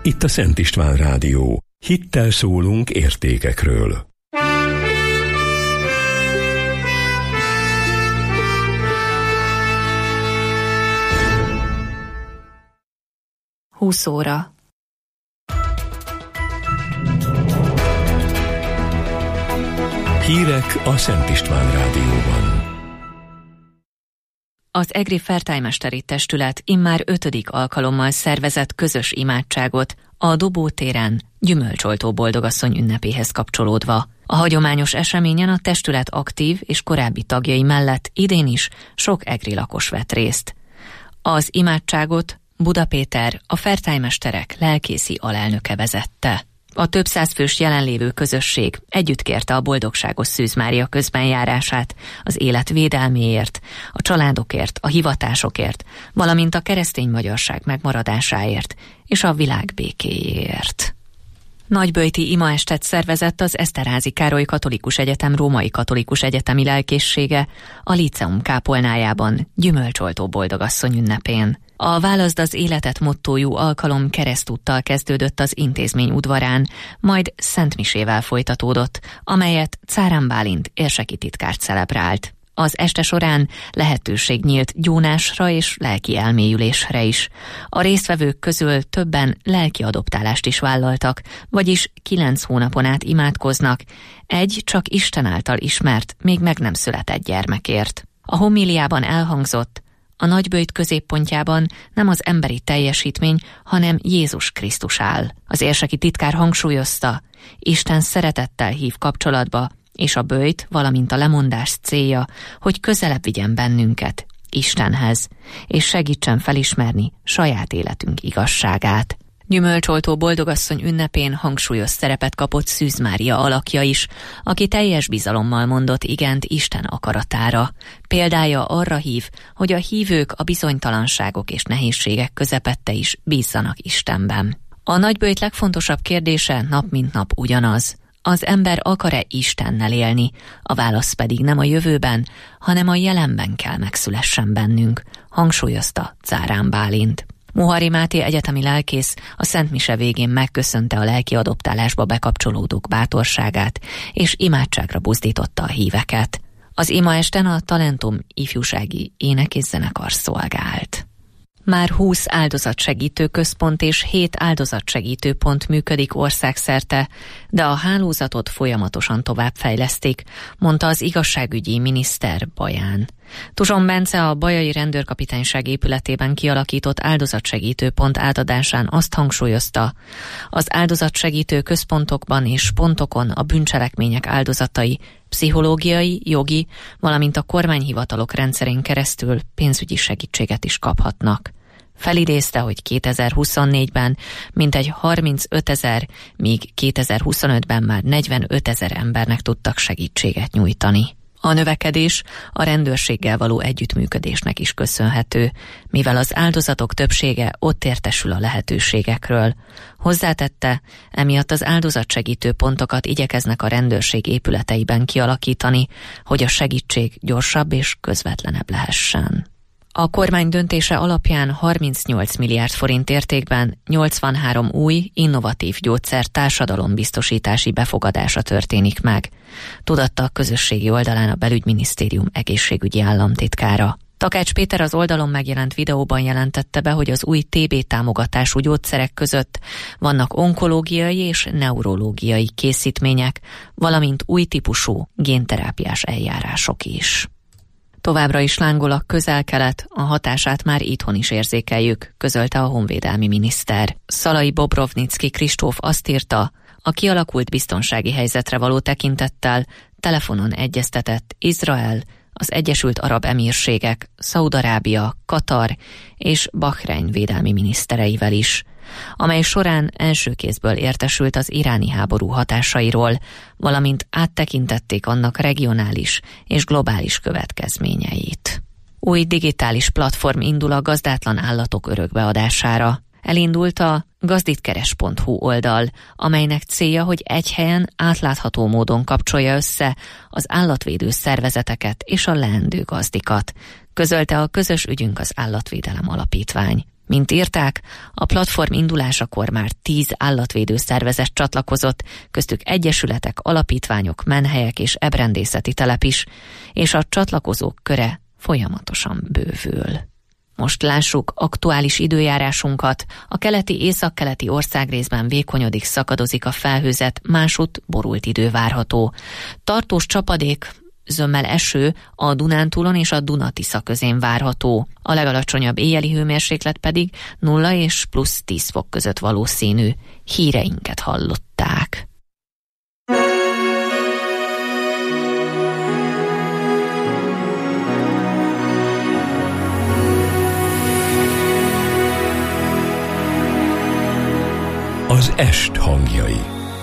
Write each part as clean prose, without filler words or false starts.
itt a Szent István Rádió. Hittel szólunk értékekről. óra. Hírek a Szent István Rádióban. Az egri Fertájmesteri Testület immár 5. alkalommal szervezett közös imádságot a Dobó téren Gyümölcsoltó Boldogasszony ünnepéhez kapcsolódva. A hagyományos eseményen a testület aktív és korábbi tagjai mellett idén is sok egri lakos vett részt. Az imádságot Buda Péter, a fertájmesterek lelkészi alelnöke vezette. A több száz fős jelenlévő közösség együtt kérte a boldogságos Szűz Mária közbenjárását az élet védelméért, a családokért, a hivatásokért, valamint a keresztény magyarság megmaradásáért és a világ békéjéért. Nagyböjti imaestet szervezett az Eszterházy Károly Katolikus Egyetem Római Katolikus Egyetemi Lelkészsége a Líceum kápolnájában Gyümölcsoltó Boldogasszony ünnepén. A Válaszd az életet mottójú alkalom keresztúttal kezdődött az intézmény udvarán, majd szentmisével folytatódott, amelyet Cárán Bálint érseki titkár celebrált. Az este során lehetőség nyílt gyónásra és lelki elmélyülésre is. A résztvevők közül többen lelki adoptálást is vállaltak, vagyis 9 hónapon át imádkoznak egy csak Isten által ismert, még meg nem született gyermekért. A homíliában elhangzott: a nagyböjt középpontjában nem az emberi teljesítmény, hanem Jézus Krisztus áll. Az érseki titkár hangsúlyozta, Isten szeretettel hív kapcsolatba, és a böjt, valamint a lemondás célja, hogy közelebb vigyen bennünket Istenhez, és segítsen felismerni saját életünk igazságát. Gyümölcsoltó Boldogasszony ünnepén hangsúlyos szerepet kapott Szűz Mária alakja is, aki teljes bizalommal mondott igent Isten akaratára. Példája arra hív, hogy a hívők a bizonytalanságok és nehézségek közepette is bízzanak Istenben. A nagyböjt legfontosabb kérdése nap mint nap ugyanaz: az ember akar-e Istennel élni, a válasz pedig nem a jövőben, hanem a jelenben kell megszülessen bennünk, hangsúlyozta Cárán Bálint. Mohari Máté egyetemi lelkész a Szent Mise végén megköszönte a lelki adoptálásba bekapcsolódók bátorságát, és imádságra buzdította a híveket. Az imaesten a Talentum ifjúsági ének és zenekar szolgált. Már 20 áldozatsegítő központ és 7 áldozatsegítő pont működik országszerte, de a hálózatot folyamatosan továbbfejlesztik, mondta az igazságügyi miniszter Baján. Tuzson Bence a bajai rendőrkapitányság épületében kialakított áldozatsegítő pont átadásán azt hangsúlyozta, az áldozatsegítő központokban és pontokon a bűncselekmények áldozatai pszichológiai, jogi, valamint a kormányhivatalok rendszerén keresztül pénzügyi segítséget is kaphatnak. Felidézte, hogy 2024-ben mintegy 35 000, míg 2025-ben már 45 000 embernek tudtak segítséget nyújtani. A növekedés a rendőrséggel való együttműködésnek is köszönhető, mivel az áldozatok többsége ott értesül a lehetőségekről. Hozzátette, emiatt az áldozatsegítő pontokat igyekeznek a rendőrség épületeiben kialakítani, hogy a segítség gyorsabb és közvetlenebb lehessen. A kormány döntése alapján 38 milliárd forint értékben 83 új, innovatív gyógyszer társadalombiztosítási befogadása történik meg, tudatta a közösségi oldalán a Belügyminisztérium egészségügyi államtitkára. Takács Péter az oldalon megjelent videóban jelentette be, hogy az új TB támogatású gyógyszerek között vannak onkológiai és neurológiai készítmények, valamint új típusú génterápiás eljárások is. Továbbra is lángol a Közel-Kelet, a hatását már itthon is érzékeljük, közölte a honvédelmi miniszter. Szalai Bobrovnicki Kristóf azt írta, a kialakult biztonsági helyzetre való tekintettel telefonon egyeztetett Izrael, az Egyesült Arab Emírségek, Szaúd-Arábia, Katar és Bahrein védelmi minisztereivel is, amely során első kézből értesült az iráni háború hatásairól, valamint áttekintették annak regionális és globális következményeit. Új digitális platform indul a gazdátlan állatok örökbeadására. Elindult a gazditkeres.hu oldal, amelynek célja, hogy egy helyen átlátható módon kapcsolja össze az állatvédő szervezeteket és a leendő gazdikat, közölte a Közös ügyünk az Állatvédelem Alapítvány. Mint írták, a platform indulásakor már 10 állatvédő szervezet csatlakozott, köztük egyesületek, alapítványok, menhelyek és ebrendészeti telep is, és a csatlakozók köre folyamatosan bővül. Most lássuk aktuális időjárásunkat. A keleti-északkeleti országrészben vékonyodik, szakadozik a felhőzet, másutt borult idő várható. Tartós csapadék, zömmel eső a Dunántúlon és a Duna-Tisza közén várható. A legalacsonyabb éjjeli hőmérséklet pedig 0 és plusz 10 fok között valószínű. Híreinket hallották. Az est hangjai.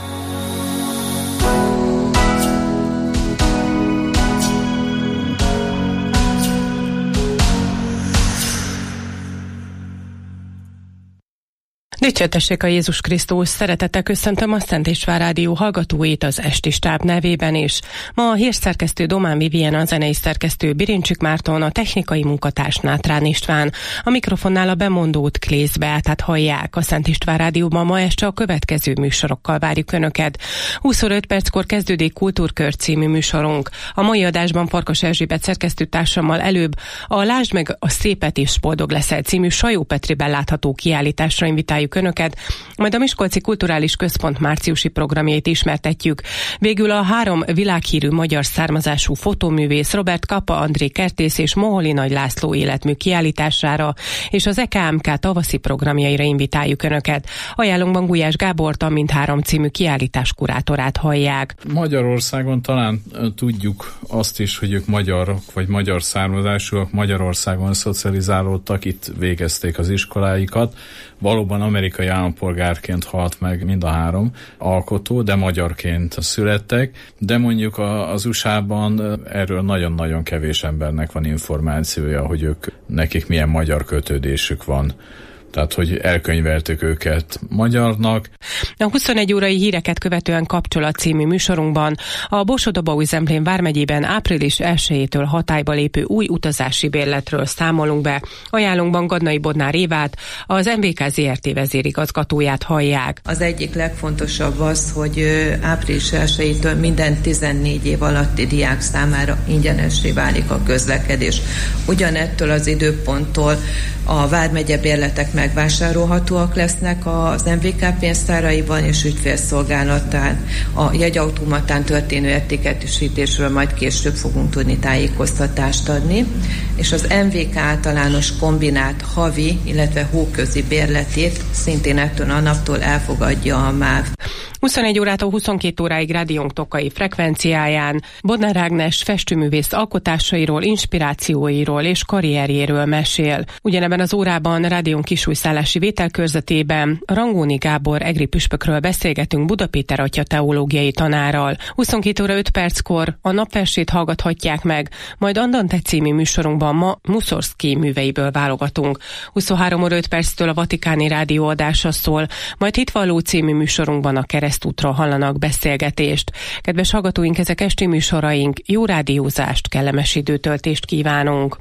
Dicsértessék a Jézus Krisztus, szeretettel köszöntöm a Szent István Rádió hallgatóit az esti stáb nevében is. Ma a hírszerkesztő Domán Vivien, a zenei szerkesztő Birincsik Márton, a technikai munkatárs Nátrán István, a mikrofonnál a bemondót Klész Beátát hallják. A Szent István Rádióban ma este a következő műsorokkal várjuk Önöket. 20:05 perckor kezdődik Kultúrkör című műsorunk. A mai adásban Farkas Erzsébet szerkesztőtársammal előbb a Lásd meg a szépet és boldog leszel című Sajó Petriben látható kiállításra invitáljuk Önöket, majd a Miskolci Kulturális Központ márciusi programjait ismertetjük. Végül a 3 világhírű magyar származású fotóművész Robert Kappa André kertész és Moholi Nagy László életmű kiállítására és az EKMK tavaszi programjaira invitáljuk Önöket. Ajánlónkban Gulyás Gábort, a Mindhárom című kiállítás kurátorát hallják. Magyarországon talán tudjuk azt is, hogy ők magyarok vagy magyar származásúak, Magyarországon szocializálódtak, itt végezték az iskoláikat. Valóban amerikai állampolgárként halt meg mind a 3 alkotó, de magyarként születtek, de mondjuk az USA-ban erről nagyon-nagyon kevés embernek van információja, hogy nekik milyen magyar kötődésük van. Tehát, hogy elkönyveltük őket magyarnak. A 21 órai híreket követően Kapcsolat című műsorunkban a Borsod-Abaúj-Zemplén vármegyében április 1-től hatályba lépő új utazási bérletről számolunk be. Ajánlónkban Gadnai Bodnár Évát, az MVK ZRT vezérigazgatóját hallják. Az egyik legfontosabb az, hogy április 1-től minden 14 év alatti diák számára ingyenessé válik a közlekedés. Ugyanettől az időponttól a vármegye bérletek megvásárolhatóak lesznek az MVK pénztáraiban és ügyfélszolgálatán. A jegyautomatán történő etikettesítésről majd később fogunk tudni tájékoztatást adni, és az MVK általános kombinált havi, illetve hóközi bérletét szintén ettől a naptól elfogadja a MÁV. 21 órától 22 óráig rádiónk tokai frekvenciáján Bodnár Ágnes festőművész alkotásairól, inspirációiról és karrierjéről mesél. Ugyanebben az órában rádiónk kisújszállási vételkörzetében Rangóni Gábor egri püspökről beszélgetünk Buda Péter atya teológiai tanárral. 22 óra 5 perckor a napversét hallgathatják meg, majd Andante című műsorunkban ma Mussorgsky műveiből válogatunk. 23 óra 5 perctől a Vatikáni rádió adása szól, majd Hitvalló című műsorunkban a Keresztútról hallanak beszélgetést. Kedves hallgatóink, ezek esti műsoraink, jó rádiózást, kellemes időtöltést kívánunk!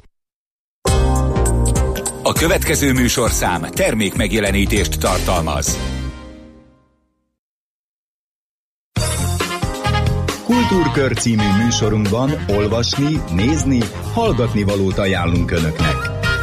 A következő műsorszám termékmegjelenítést tartalmaz. Kultúrkör című műsorunkban olvasni, nézni, hallgatni valót ajánlunk Önöknek.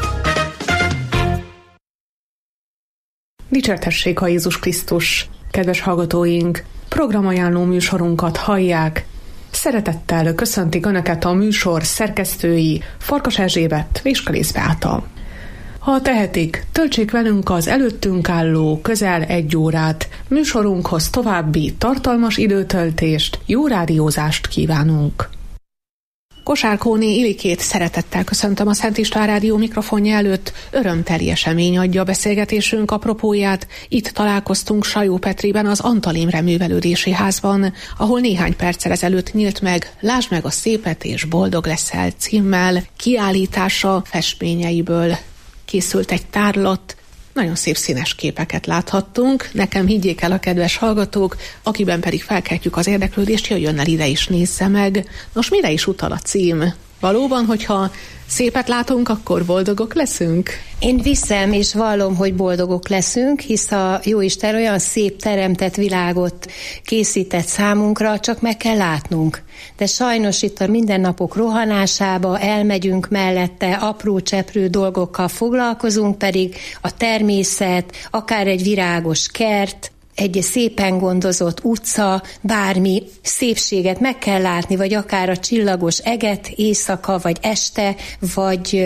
Dicsértessék a Jézus Krisztus! Kedves hallgatóink, programajánló műsorunkat hallják. Szeretettel köszöntik Önöket a műsor szerkesztői Farkas Erzsébet és Klész Beáta. Ha tehetik, töltsék velünk az előttünk álló közel 1 órát. Műsorunkhoz további tartalmas időtöltést, jó rádiózást kívánunk. Kosárkóné Ilikét szeretettel köszöntöm a Szent István Rádió mikrofonja előtt. Örömteli esemény adja a beszélgetésünk apropóját. Itt találkoztunk Sajó Petriben, az Antal Imre Művelődési Házban, ahol néhány perccel ezelőtt nyílt meg Lásd meg a szépet és boldog leszel címmel. Kiállítása festményeiből készült egy tárlat. Nagyon szép színes képeket láthattunk. Nekem higgyék el a kedves hallgatók, akiben pedig felkeltjük az érdeklődést, jöjjön el ide és nézze meg. Nos, mire is utal a cím? Valóban, hogyha szépet látunk, akkor boldogok leszünk? Én viszem és vallom, hogy boldogok leszünk, hisz a Jóisten olyan szép teremtett világot készített számunkra, csak meg kell látnunk. De sajnos itt a mindennapok rohanásába elmegyünk mellette, apró cseprő dolgokkal foglalkozunk, pedig a természet, akár egy virágos kert, egy szépen gondozott utca, bármi szépséget meg kell látni, vagy akár a csillagos eget éjszaka, vagy este, vagy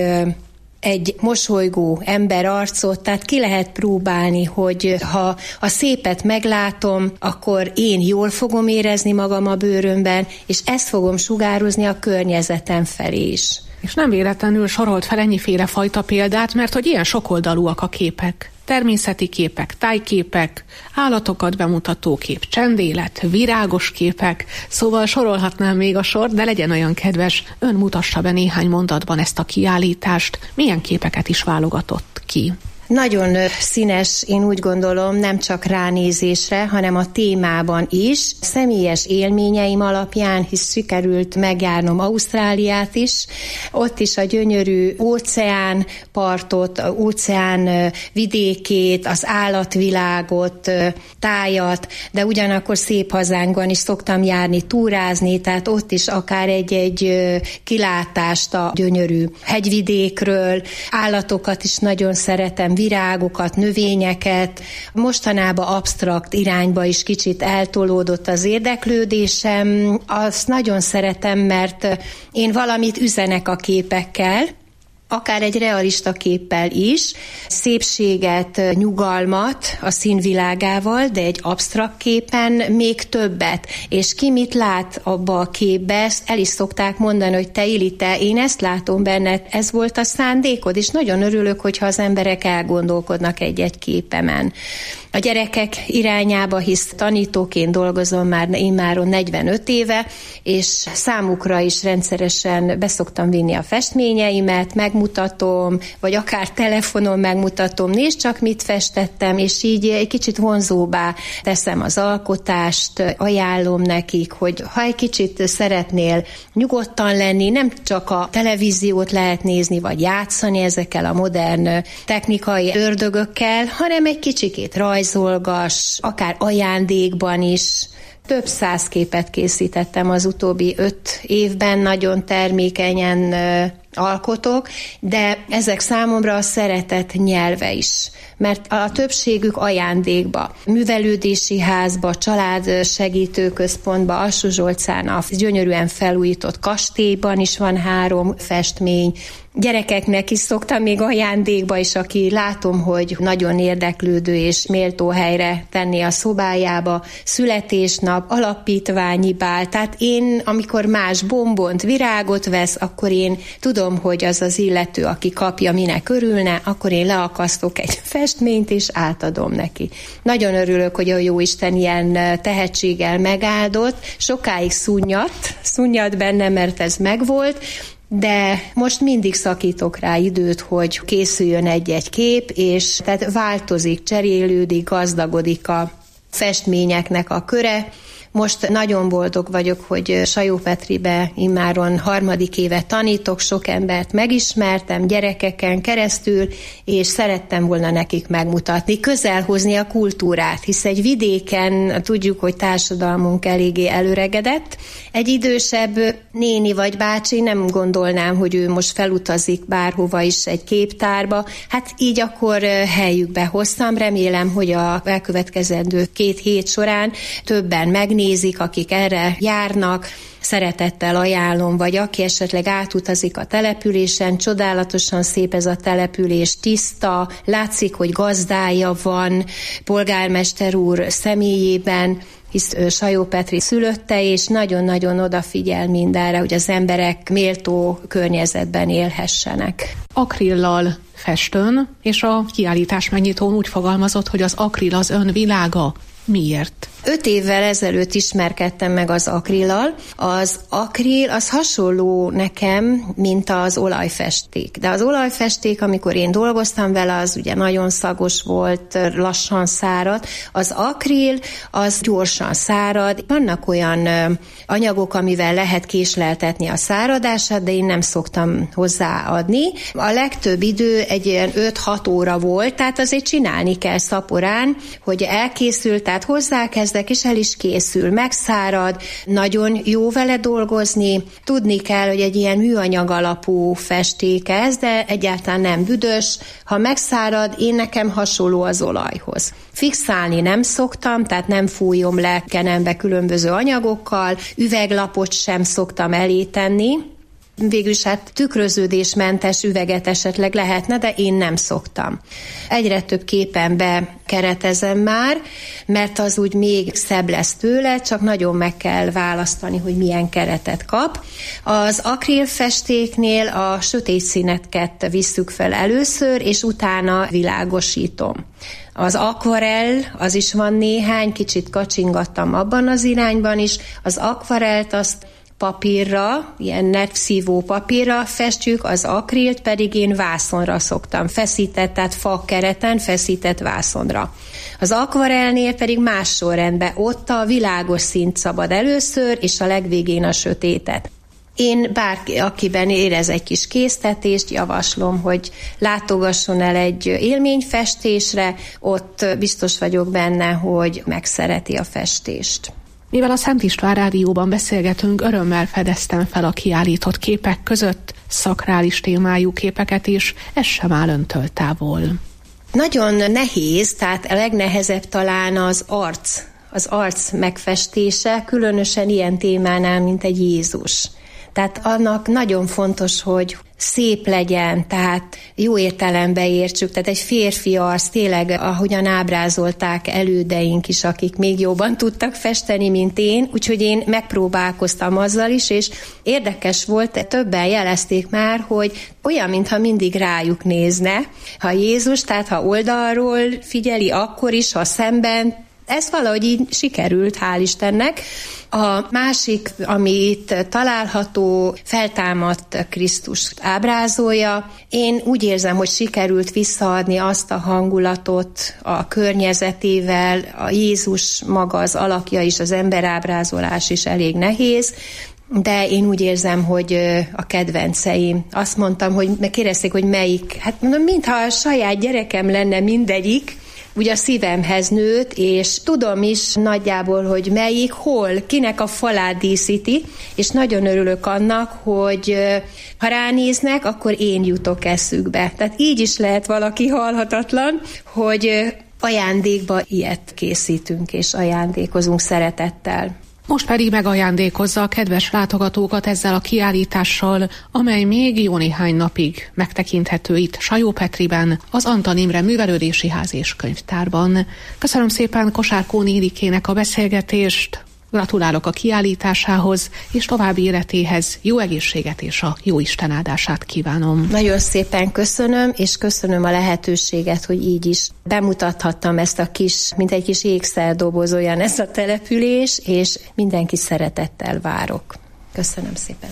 egy mosolygó ember arcot, tehát ki lehet próbálni, hogy ha a szépet meglátom, akkor én jól fogom érezni magam a bőrömben, és ezt fogom sugározni a környezetem felé is. És nem véletlenül sorolt fel ennyiféle fajta példát, mert hogy ilyen sokoldalúak a képek. Természeti képek, tájképek, állatokat bemutató kép, csendélet, virágos képek, szóval sorolhatnám még a sort, de legyen olyan kedves, ön mutassa be néhány mondatban ezt a kiállítást, milyen képeket is válogatott ki. Nagyon színes, én úgy gondolom, nem csak ránézésre, hanem a témában is. Személyes élményeim alapján, hisz sikerült megjárnom Ausztráliát is, ott is a gyönyörű óceánpartot, óceán vidékét, az állatvilágot, tájat, de ugyanakkor szép hazánkban is szoktam járni, túrázni, tehát ott is akár egy kilátást a gyönyörű hegyvidékről, állatokat is nagyon szeretem, virágokat, növényeket. Mostanában absztrakt irányba is kicsit eltolódott az érdeklődésem. Azt nagyon szeretem, mert én valamit üzenek a képekkel, akár egy realista képpel is, szépséget, nyugalmat a színvilágával, de egy absztrakt képen még többet. És ki mit lát abba a képbe, ezt el is szokták mondani, hogy te Ili, én ezt látom benned, ez volt a szándékod, és nagyon örülök, hogyha az emberek elgondolkodnak egy-egy képemen. A gyerekek irányába, hisz tanítóként dolgozom már 45 éve, és számukra is rendszeresen beszoktam vinni a festményeimet, megmutatom, vagy akár telefonon megmutatom, nézd csak mit festettem, és így egy kicsit vonzóbbá teszem az alkotást, ajánlom nekik, hogy ha egy kicsit szeretnél nyugodtan lenni, nem csak a televíziót lehet nézni, vagy játszani ezekkel a modern technikai ördögökkel, hanem egy kicsikét rajzolgass, akár ajándékban is. Több 100 képet készítettem az utóbbi 5 évben, nagyon termékenyen alkotok, de ezek számomra a szeretet nyelve is, mert a többségük ajándékba, művelődési házba, család segítőközpontba, Alsó-Zsolcán a gyönyörűen felújított kastélyban is van 3 festmény, gyerekeknek is szoktam még ajándékba is, aki látom, hogy nagyon érdeklődő és méltó helyre tenni a szobájába, születésnap, alapítványi bál, tehát én, amikor más bombont, virágot vesz, akkor én tudom, hogy az az illető, aki kapja, minek örülne, akkor én leakasztok egy festményt, és átadom neki. Nagyon örülök, hogy a Jóisten ilyen tehetséggel megáldott, sokáig szunnyad benne, mert ez megvolt, de most mindig szakítok rá időt, hogy készüljön egy-egy kép, és tehát változik, cserélődik, gazdagodik a festményeknek a köre. Most nagyon boldog vagyok, hogy Sajópetribe immáron 3. éve tanítok, sok embert megismertem gyerekeken keresztül, és szerettem volna nekik megmutatni, közelhozni a kultúrát, hisz egy vidéken tudjuk, hogy társadalmunk eléggé előregedett. Egy idősebb néni vagy bácsi, nem gondolnám, hogy ő most felutazik bárhova is egy képtárba, hát így akkor helyükbe hoztam, remélem, hogy a elkövetkezendő 2 hét során többen megnézik, akik erre járnak, szeretettel ajánlom, vagy aki esetleg átutazik a településen, csodálatosan szép ez a település, tiszta, látszik, hogy gazdája van, polgármester úr személyében, hisz Sajópetri szülötte, és nagyon-nagyon odafigyel mindenre, hogy az emberek méltó környezetben élhessenek. Akrillal festön, és a kiállítás megnyitón úgy fogalmazott, hogy az akril az ön világa. Miért? 5 évvel ezelőtt ismerkedtem meg az akrillal. Az akril az hasonló nekem, mint az olajfesték. De az olajfesték, amikor én dolgoztam vele, az ugye nagyon szagos volt, lassan szárad. Az akril az gyorsan szárad. Vannak olyan anyagok, amivel lehet késleltetni a száradását, de én nem szoktam hozzáadni. A legtöbb idő egy ilyen 5-6 óra volt, tehát azért csinálni kell szaporán, hogy elkészül, tehát hozzákezdek, és el is készül, megszárad, nagyon jó vele dolgozni. Tudni kell, hogy egy ilyen műanyag alapú festék ez, de egyáltalán nem büdös. Ha megszárad, én nekem hasonló az olajhoz. Fixálni nem szoktam, tehát nem fújom le kenembe különböző anyagokkal, üveglapot sem szoktam elé tenni. Végülis hát tükröződésmentes üveget esetleg lehetne, de én nem szoktam. Egyre több képen bekeretezem már, mert az úgy még szebb lesz tőle, csak nagyon meg kell választani, hogy milyen keretet kap. Az akrilfestéknél a sötét színeket visszük fel először, és utána világosítom. Az akvarell, az is van néhány, kicsit kacsingattam abban az irányban is. Az akvarellt azt papírra, ilyen netszívó papírra festjük, az akrilt pedig én vászonra szoktam, feszített, tehát fakereten feszített vászonra. Az akvarellnél pedig más sorrendben, ott a világos színt szabad először, és a legvégén a sötétet. Én bárki, akiben érez egy kis késztetést, javaslom, hogy látogasson el egy élményfestésre, ott biztos vagyok benne, hogy megszereti a festést. Mivel a Szent István Rádióban beszélgetünk, örömmel fedeztem fel a kiállított képek között szakrális témájú képeket is, ez sem áll öntől távol. Nagyon nehéz, tehát a legnehezebb talán az arc megfestése, különösen ilyen témánál, mint egy Jézus. Tehát annak nagyon fontos, hogy szép legyen, tehát jó értelemben értsük, tehát egy férfi arc, tényleg ahogyan ábrázolták elődeink is, akik még jobban tudtak festeni, mint én, úgyhogy én megpróbálkoztam azzal is, és érdekes volt, többen jelezték már, hogy olyan, mintha mindig rájuk nézne, ha Jézus, tehát ha oldalról figyeli, akkor is, ha szemben, ez valahogy így sikerült, hál' Istennek. A másik, ami itt található, feltámadt Krisztust ábrázolja. Én úgy érzem, hogy sikerült visszaadni azt a hangulatot a környezetével, a Jézus maga, az alakja is, az emberábrázolás is elég nehéz, de én úgy érzem, hogy a kedvenceim. Azt mondtam, hogy kérdezték, hogy melyik. Hát mondom, mintha a saját gyerekem lenne mindegyik, úgy a szívemhez nőtt, és tudom is nagyjából, hogy melyik, hol, kinek a falát díszíti, és nagyon örülök annak, hogy ha ránéznek, akkor én jutok eszükbe. Tehát így is lehet valaki halhatatlan, hogy ajándékba ilyet készítünk, és ajándékozunk szeretettel. Most pedig megajándékozza a kedves látogatókat ezzel a kiállítással, amely még jó néhány napig megtekinthető itt Sajópetriben, az Antal Imre Művelődési Ház és Könyvtárban. Köszönöm szépen Kosárkóni Ilikének a beszélgetést, gratulálok a kiállításához, és további életéhez jó egészséget és a jó Isten áldását kívánom. Nagyon szépen köszönöm, és köszönöm a lehetőséget, hogy így is bemutathattam ezt a kis, mint egy kis ékszerdoboz olyan ez a település, és mindenki szeretettel várok. Köszönöm szépen.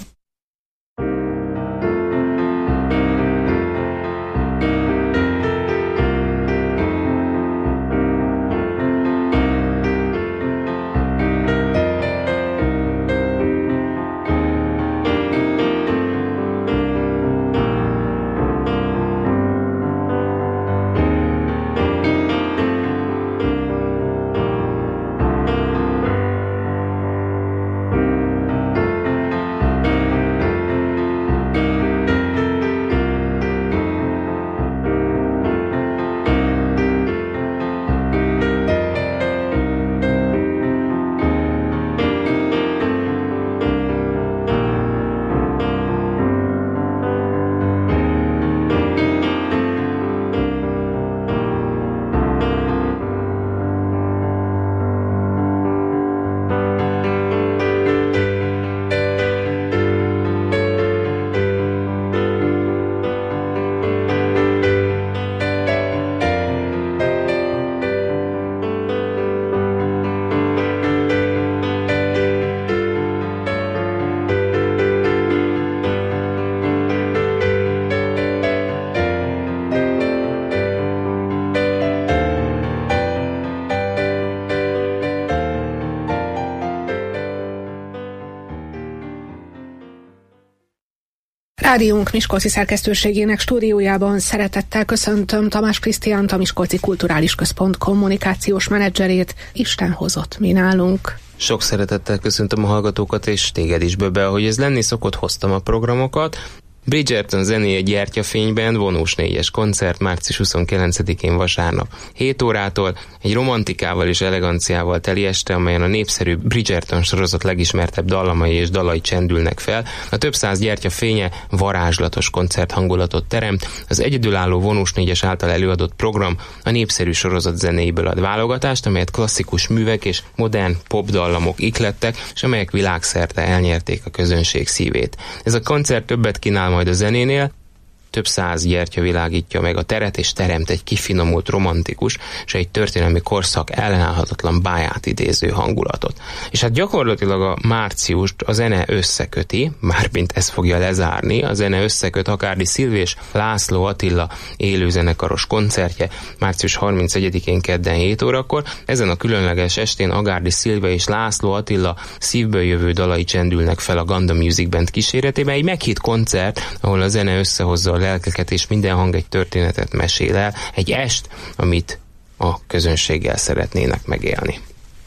Rádiónk miskolci szerkesztőségének stúdiójában szeretettel köszöntöm Tamás Krisztiánt, a Miskolci Kulturális Központ kommunikációs menedzserét. Isten hozott mi nálunk. Sok szeretettel köszöntöm a hallgatókat, és téged is, Böbe, ahogy ez lenni szokott, hoztam a programokat. Bridgerton zenéje Gyertyafényben, vonós 4-es koncert március 29-én vasárnap 7 órától, egy romantikával és eleganciával teli este, amelyen a népszerű Bridgerton sorozat legismertebb dallamai és dalai csendülnek fel. A több száz gyertyafénye varázslatos koncerthangulatot teremt, az egyedülálló vonós 4-es által előadott program a népszerű sorozat zenéiből ad válogatást, amelyet klasszikus művek és modern popdallamok ihlettek, és amelyek világszerte elnyerték a közönség szívét. Ez a koncert többet kínál majd a zenénél, több száz gyertya világítja meg a teret, és teremt egy kifinomult, romantikus, és egy történelmi korszak ellenállhatatlan báját idéző hangulatot. És hát gyakorlatilag a márciust a zene összeköti, mármint ez fogja lezárni, a zene összeköt Akárdi Szilvi és László Attila élőzenekaros koncertje március 31-én kedden 7 órakor. Ezen a különleges estén Akárdi Szilvi és László Attila szívből jövő dalai csendülnek fel a Ganda Music Band kíséretében, egy meghitt koncert, ahol a zene összehozza a lelkeket, és minden hang egy történetet mesél el, egy est, amit a közönséggel szeretnének megélni.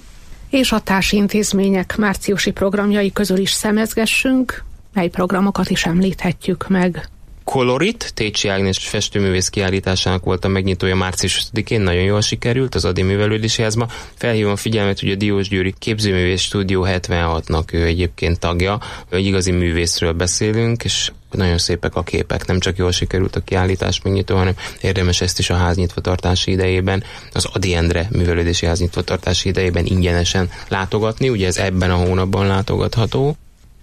És a társintézmények márciusi programjai közül is szemezgessünk, mely programokat is említhetjük meg. Kolorit, Técsi Ágnes festőművész kiállításának volt a megnyitója március 5-én, nagyon jól sikerült az Adi Művelődési Házban. Felhívom a figyelmet, hogy a Diósgyőri Képzőművész Stúdió 76-nak ő egyébként tagja, egy igazi művészről beszélünk, és nagyon szépek a képek, nem csak jól sikerült a kiállítás megnyitó, hanem érdemes ezt is a háznyitvatartási idejében, az Ady Endre Művelődési Ház nyitvatartási idejében ingyenesen látogatni, ugye ez ebben a hónapban látogatható.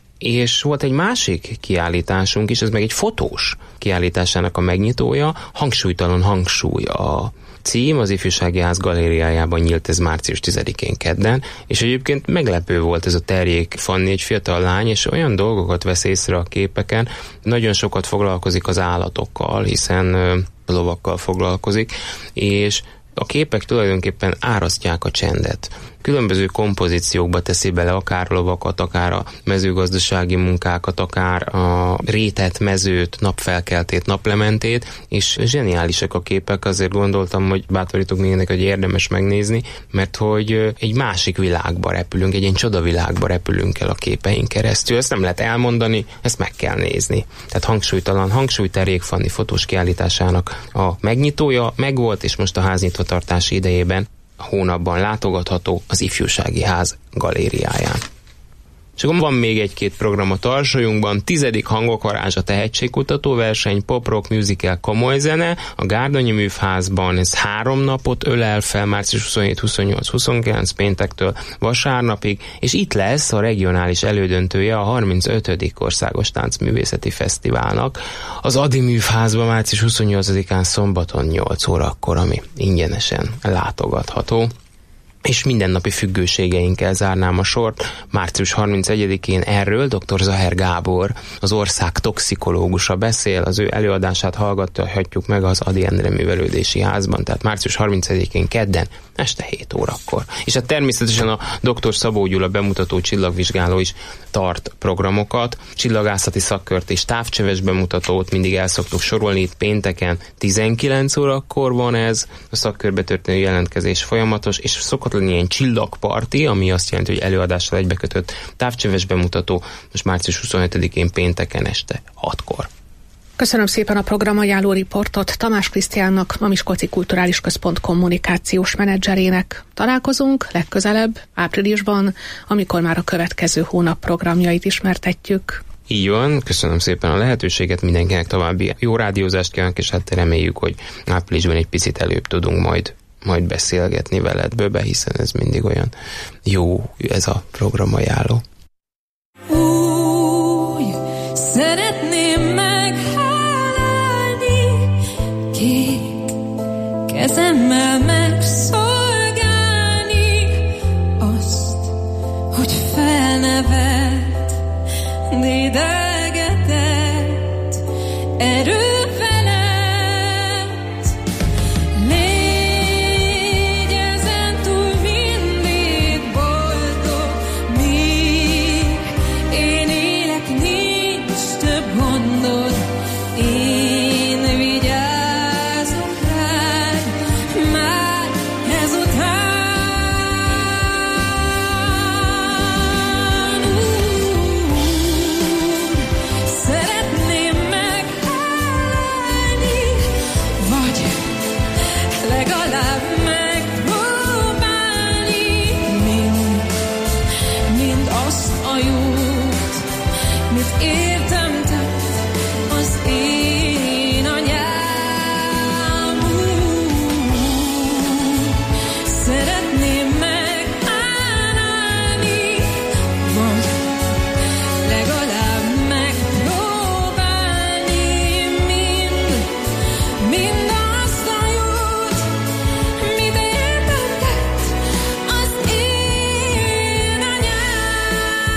És volt egy másik kiállításunk is, ez meg egy fotós kiállításának a megnyitója, Hangsúlytalan hangsúly a cím, az Ifjúsági Ház galériájában nyílt ez március 10-én kedden, és egyébként meglepő volt ez a Terjék Fanni, egy fiatal lány, és olyan dolgokat vesz észre a képeken, nagyon sokat foglalkozik az állatokkal, hiszen lovakkal foglalkozik, és a képek tulajdonképpen árasztják a csendet. Különböző kompozíciókba teszi bele akár lovakat, akár a mezőgazdasági munkákat, akár a rétett mezőt, napfelkeltét, naplementét, és zseniálisak a képek, azért gondoltam, hogy bátorítok mindenkinek, hogy érdemes megnézni, mert hogy egy másik világba repülünk, egy ilyen csodavilágba repülünk el a képeink keresztül. Ezt nem lehet elmondani, ezt meg kell nézni. Tehát Hangsúlytalan hangsúly Terjék Fanni fotós kiállításának a megnyitója megvolt, és most a háznyitvatartási idejében a hónapban látogatható az Ifjúsági Ház galériáján. És akkor van még egy-két program a tarsolyunkban, 10. Hangok-varázs a tehetségkutató verseny, pop-rock musical komoly zene, a Gárdonyi Műfházban ez 3 napot ölel fel, március 27, 28, 29 péntektől vasárnapig, és itt lesz a regionális elődöntője a 35. Országos Táncművészeti Fesztiválnak, az Ady Műfházban március 28-án szombaton 8 órakor, ami ingyenesen látogatható. És mindennapi függőségeinkkel zárnám a sort. Március 31-én erről dr. Zaher Gábor, az ország toxikológusa beszél, az ő előadását hallgathatjuk meg az Ady Endre Művelődési Házban, tehát március 31-én kedden, este 7 órakor. És hát természetesen a dr. Szabó Gyula bemutató csillagvizsgáló is tart programokat, csillagászati szakkört és távcseves bemutatót mindig el szoktuk sorolni, itt pénteken 19 órakor van ez, a szakkörbe történő jelentkezés folyamatos, és szokott lenni ilyen csillagparti, ami azt jelenti, hogy előadással egybekötött távcseves bemutató, most március 25-én pénteken este 6-kor. Köszönöm szépen a programajánló riportot Tamás Krisztiánnak, a Miskolci Kulturális Központ kommunikációs menedzserének. Találkozunk legközelebb, áprilisban, amikor már a következő hónap programjait ismertetjük. Így van, köszönöm szépen a lehetőséget, mindenkinek további jó rádiózást kívánok, és hát reméljük, hogy áprilisban egy picit előbb tudunk majd beszélgetni veled, Böbe, hiszen ez mindig olyan jó, ez a programajánló. Úgy szeretném meghálálni, kék kezemmel megszolgálni azt, hogy felnevelt, dédelgetett erő. Nincs több gond. értem tett az én anyám. Szeretném megállni, vagy legalább megpróbálni mindazt a jót, mit értem tett az én anyám.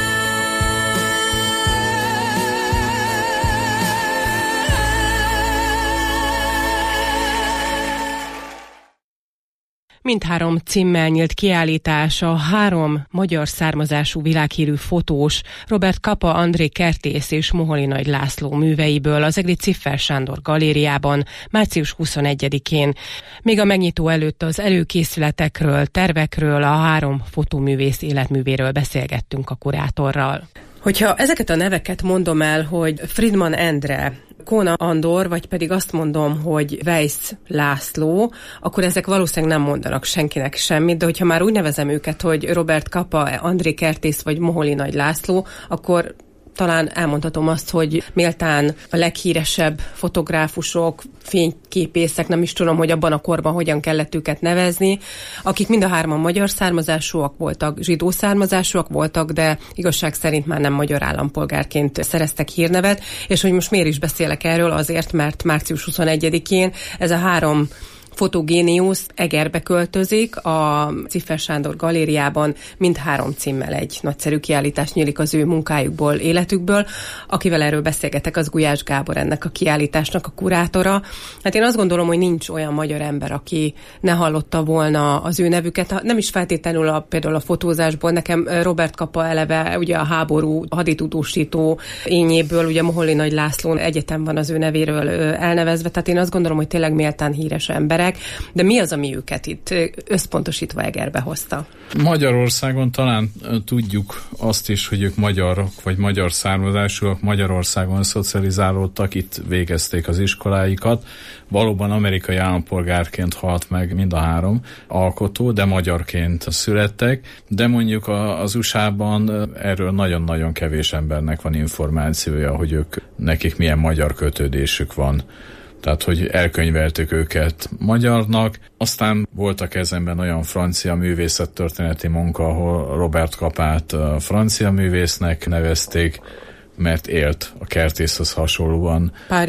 Mindhárom címmel nyílt kiállítás a 3 magyar származású világhírű fotós, Robert Capa, André Kertész és Moholi Nagy László műveiből az egri Ciffer Sándor galériában március 21-én. Még a megnyitó előtt az előkészületekről, tervekről, a 3 fotóművész életművéről beszélgettünk a kurátorral. Hogyha ezeket a neveket mondom el, hogy Friedman Endre, Kóna Andor, vagy pedig azt mondom, hogy Weisz László, akkor ezek valószínűleg nem mondanak senkinek semmit, de hogyha már úgy nevezem őket, hogy Robert Capa, André Kertész vagy Moholi Nagy László, akkor talán elmondhatom azt, hogy méltán a leghíresebb fotográfusok, fényképészek, nem is tudom, hogy abban a korban hogyan kellett őket nevezni, akik mind a 3 magyar származásúak voltak, zsidó származásúak voltak, de igazság szerint már nem magyar állampolgárként szereztek hírnevet, és hogy most miért is beszélek erről, azért, mert március 21-én ez a 3 fotogéniusz Egerbe költözik, a Ciffer Sándor galériában mindhárom címmel egy nagyszerű kiállítás nyílik az ő munkájukból, életükből. Akivel erről beszélgetek, az Gulyás Gábor, ennek a kiállításnak a kurátora. Hát én azt gondolom, hogy nincs olyan magyar ember, aki ne hallotta volna az ő nevüket. Nem is feltétlenül például a fotózásból. Nekem Robert Capa eleve ugye a háború haditudósító ényéből, ugye Moholi Nagy László egyetem van az ő nevéről elnevezve, tehát én azt gondolom, hogy tényleg méltán híres emberek, de mi az, ami őket itt összpontosítva Egerbe hozta? Magyarországon talán tudjuk azt is, hogy ők magyarok, vagy magyar származásúak, Magyarországon szocializálódtak, itt végezték az iskoláikat. Valóban amerikai állampolgárként halt meg mind a 3 alkotó, de magyarként születtek, de mondjuk az USA-ban erről nagyon-nagyon kevés embernek van információja, hogy nekik milyen magyar kötődésük van. Tehát, hogy elkönyveltük őket magyarnak. Aztán voltak ezenben olyan francia művészettörténeti munka, ahol Robert Capát francia művésznek nevezték, mert élt a Kertészhez hasonlóan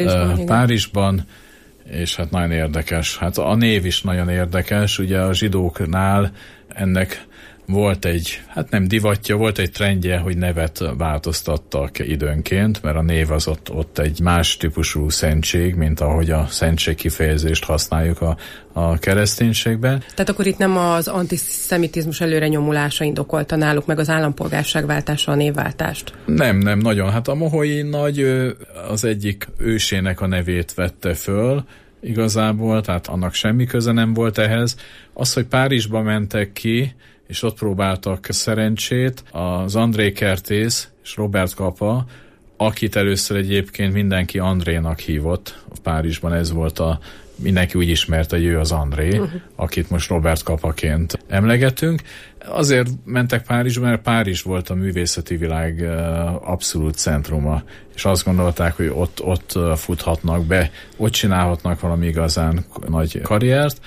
Párizsban, és hát nagyon érdekes. Hát a név is nagyon érdekes, ugye a zsidóknál ennek volt egy, hát nem divatja, volt egy trendje, hogy nevet változtattak időnként, mert a név az ott egy más típusú szentség, mint ahogy a szentség kifejezést használjuk a kereszténységben. Tehát akkor itt nem az antiszemitizmus előre nyomulása indokolta náluk, meg az állampolgárságváltása, a névváltást? Nem, nagyon. Hát a Moholi Nagy az egyik ősének a nevét vette föl, igazából, tehát annak semmi köze nem volt ehhez. Az, hogy Párizsba mentek ki, és ott próbáltak szerencsét, az André Kertész és Robert Capa, akit először egyébként mindenki Andrénak hívott, Párizsban ez volt mindenki úgy ismerte, hogy ő az André, akit most Robert Capaként emlegetünk. Azért mentek Párizsba, mert Párizs volt a művészeti világ abszolút centruma, és azt gondolták, hogy ott futhatnak be, ott csinálhatnak valami igazán nagy karriert,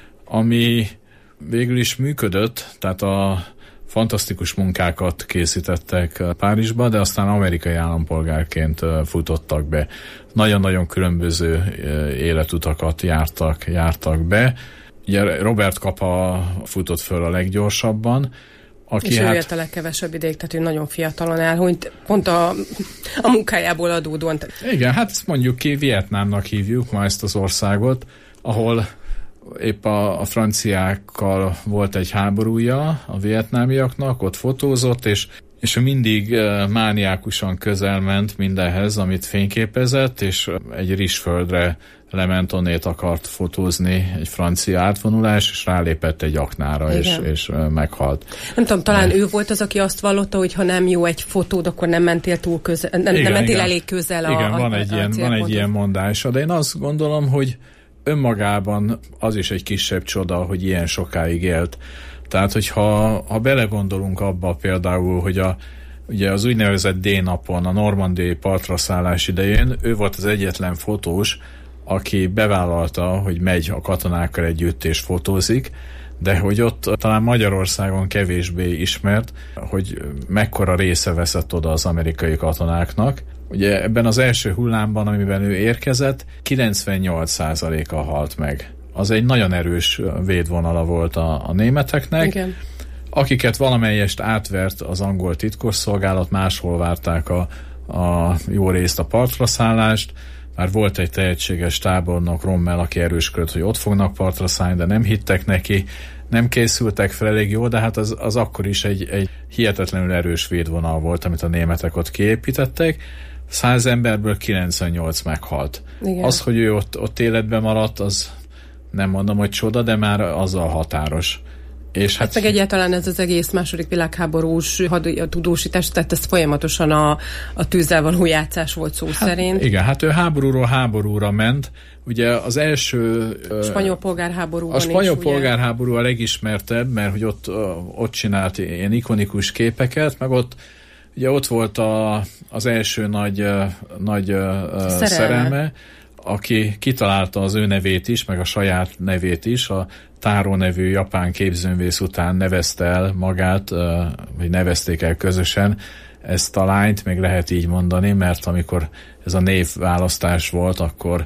ami végül is működött, tehát a fantasztikus munkákat készítettek Párizsba, de aztán amerikai állampolgárként futottak be. Nagyon-nagyon különböző életutakat jártak be. Ugye Robert Capa futott föl a leggyorsabban, és ő élt a legkevesebb ideig, tehát ő nagyon fiatalon elhunyt, pont a munkájából adódóan. Igen, hát mondjuk ki, Vietnámnak hívjuk ma ezt az országot, ahol épp a franciákkal volt egy háborúja a vietnámiaknak, ott fotózott, és ő mindig mániákusan közel ment mindenhez, amit fényképezett, és egy rizsföldre lement, onnét akart fotózni egy francia átvonulás, és rálépett egy aknára, és meghalt. Nem tudom, talán ő volt az, aki azt vallotta, hogy ha nem jó egy fotód, akkor nem mentél túl közel, nem mentél elég közel igen, van egy ilyen mondása, de én azt gondolom, hogy önmagában az is egy kisebb csoda, hogy ilyen sokáig élt. Tehát, hogyha belegondolunk abba például, hogy ugye az úgynevezett D-napon, a normandiai partraszállás idején ő volt az egyetlen fotós, aki bevállalta, hogy megy a katonákkal együtt és fotózik, de hogy ott talán Magyarországon kevésbé ismert, hogy mekkora része veszett oda az amerikai katonáknak. Ugye ebben az első hullámban, amiben ő érkezett, 98%-a halt meg. Az egy nagyon erős védvonala volt a németeknek. Igen. Akiket valamelyest átvert az angol titkosszolgálat, máshol várták a jó részt a partraszállást. Már volt egy tehetséges tábornok, Rommel, aki erősködött, hogy ott fognak partra szállni, de nem hittek neki, nem készültek fel elég jó, de hát az akkor is egy hihetetlenül erős védvonal volt, amit a németek ott kiépítettek. 100 emberből 98 meghalt. Igen. Az, hogy ő ott életben maradt, az nem mondom, hogy csoda, de már azzal határos. És hát meg egyáltalán ez az egész második világháborús tudósítás, tehát ez folyamatosan a tűzzel való játszás volt szó szerint. Igen, hát ő háborúról háborúra ment. Ugye az első... spanyol polgárháborúban a spanyol polgárháború a legismertebb, mert hogy ott csinált ilyen ikonikus képeket, meg ott volt az első nagy szerelme, aki kitalálta az ő nevét is, meg a saját nevét is, a Táró nevű japán képzőművész után nevezte el magát, vagy nevezték el közösen ezt a lányt, még lehet így mondani, mert amikor ez a névválasztás volt, akkor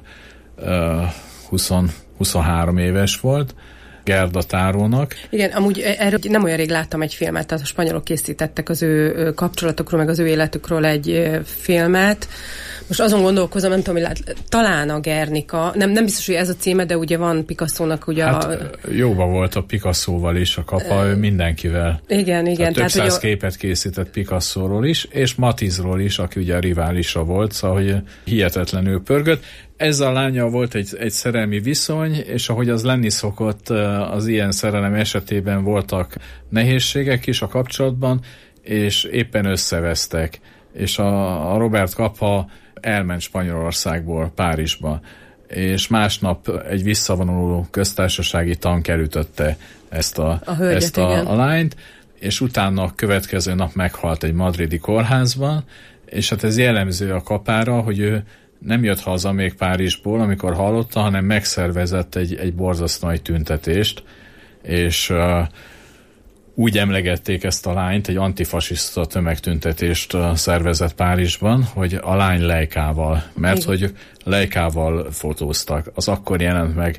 23 éves volt, Gerda Tárónak. Igen, amúgy erről nem olyan rég láttam egy filmet, tehát a spanyolok készítettek az ő kapcsolatokról, meg az ő életükről egy filmet. Most azon gondolkozom, nem tudom, hogy talán a Guernica, nem biztos, hogy ez a címe, de ugye van Picasso-nak ugye jóba volt a Picasso-val is, a kapa, ő mindenkivel. Igen. Tehát több száz képet készített Picasso-ról is, és Matisse-ról is, aki ugye a riválisa volt, szóval hogy hihetetlenül pörgött. Ezzel a lányjal volt egy szerelmi viszony, és ahogy az lenni szokott, az ilyen szerelem esetében voltak nehézségek is a kapcsolatban, és éppen összevesztek. És a Robert Capa elment Spanyolországból Párizsba, és másnap egy visszavonuló köztársasági tank elütötte ezt a lányt, és utána a következő nap meghalt egy madridi kórházban, és hát ez jellemző a Capára, hogy ő nem jött haza még Párizsból, amikor hallotta, hanem megszervezett egy borzasztó nagy tüntetést, és úgy emlegették ezt a lányt, egy antifasiszta tömegtüntetést szervezett Párizsban, hogy a lány Leicával, mert hogy Leicával fotóztak. Az akkor jelent meg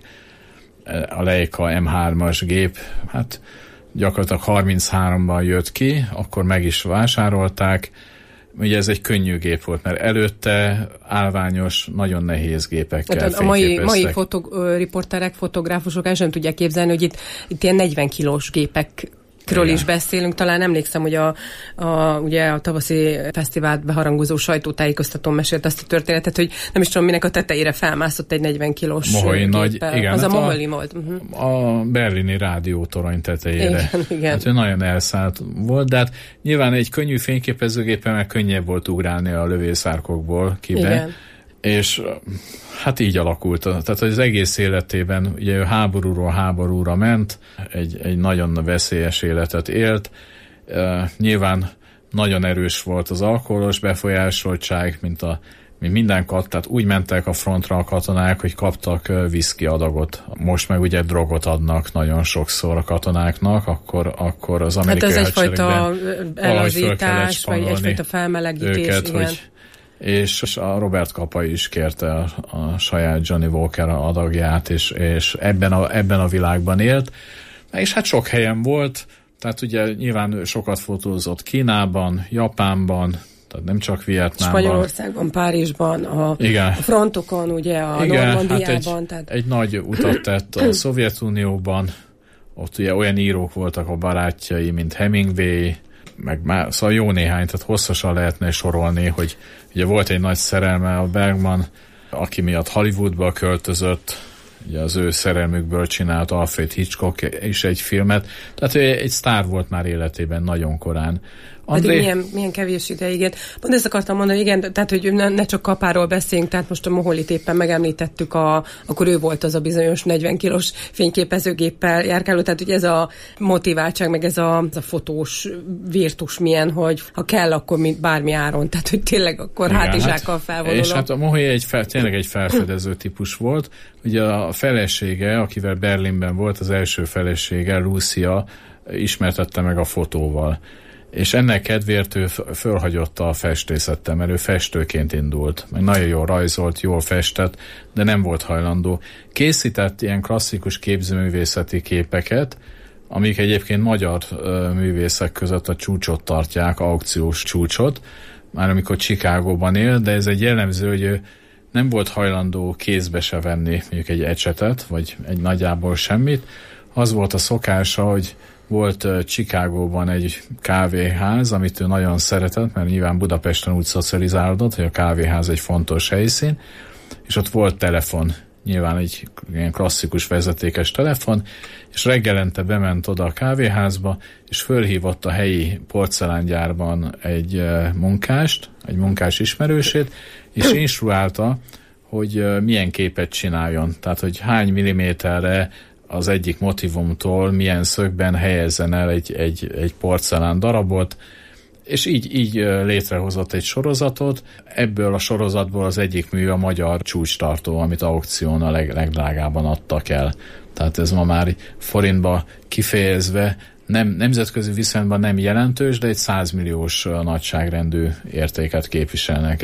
a Leica M3-as gép, hát gyakorlatilag 33-ban jött ki, akkor meg is vásárolták. Ugye ez egy könnyű gép volt, mert előtte állványos, nagyon nehéz gépekkel hát a mai riporterek, fotográfusok el sem tudják képzelni, hogy itt ilyen 40 kilós gépekről is beszélünk. Talán emlékszem, hogy ugye a tavaszi fesztivált beharangozó sajtótájékoztatón mesélt azt a történetet, hogy nem is tudom, minek a tetejére felmászott egy 40 kilós géppel. Igen, az a Moholy volt. A berlini rádiótorony tetejére. Igen. Hát ő nagyon elszállt volt, de hát nyilván egy könnyű fényképezőgépen meg könnyebb volt ugrálni a lövészárkokból kibe. Igen. És hát így alakult. Tehát az egész életében ugye ő háborúról háborúra ment, egy nagyon veszélyes életet élt. Nyilván nagyon erős volt az alkoholos befolyásoltság, mint minden tehát úgy mentek a frontra a katonák, hogy kaptak viszki adagot. Most meg ugye drogot adnak nagyon sokszor a katonáknak, akkor az amerikai hadseregben ez egyfajta elazítás, vagy egyfajta felmelegítés, őket, igen. És a Robert Capa is kérte a saját Johnny Walker adagját, és ebben a világban élt. És hát sok helyen volt, tehát ugye nyilván sokat fotózott Kínában, Japánban, tehát nem csak Vietnámban. Spanyolországban, Párizsban, a frontokon, ugye a Normandiában. Hát egy nagy utat tett a Szovjetunióban, ott ugye olyan írók voltak a barátjai, mint Hemingway, meg már, szóval jó néhány, tehát hosszasan lehetne sorolni, hogy ugye volt egy nagy szerelme a Bergman, aki miatt Hollywoodba költözött, ugye az ő szerelmükből csinált Alfred Hitchcock is egy filmet, tehát ő egy sztár volt már életében nagyon korán. Pedig milyen kevés ideig. Pont ezt akartam mondani, igen, tehát hogy ne csak Kapáról beszéljünk, tehát most a Moholit éppen megemlítettük, akkor ő volt az a bizonyos 40 kilós fényképezőgéppel járkáló, tehát hogy ez a motiváltság, meg ez a fotós virtus milyen, hogy ha kell, akkor bármi áron, tehát hogy tényleg akkor hátizsákkal felvonulok. És hát a Mohoi tényleg egy felfedező típus volt. Ugye a felesége, akivel Berlinben volt, az első felesége, Lucia, ismertette meg a fotóval. És ennek kedvéért ő fölhagyotta a festészettel, mert ő festőként indult. Meg nagyon jól rajzolt, jól festett, de nem volt hajlandó. Készített ilyen klasszikus képzőművészeti képeket, amik egyébként magyar művészek között a csúcsot tartják, aukciós csúcsot, már amikor Chicagóban él, de ez egy jellemző, hogy ő nem volt hajlandó kézbe se venni mondjuk egy ecsetet, vagy egy nagyjából semmit. Az volt a szokása, hogy volt Chicagóban egy kávéház, amit ő nagyon szeretett, mert nyilván Budapesten úgy szocializálódott, hogy a kávéház egy fontos helyszín, és ott volt telefon, nyilván egy ilyen klasszikus vezetékes telefon, és reggelente bement oda a kávéházba, és fölhívott a helyi porcelángyárban egy munkást, egy munkás ismerősét, és instruálta, hogy milyen képet csináljon. Tehát, hogy hány milliméterre az egyik motivumtól milyen szögben helyezzen el egy porcelán darabot, és így létrehozott egy sorozatot. Ebből a sorozatból az egyik mű a magyar csúcstartó, amit aukción a legdrágában adtak el. Tehát ez ma már forintba kifejezve nemzetközi viszonyban nem jelentős, de egy 100 milliós nagyságrendű értéket képviselnek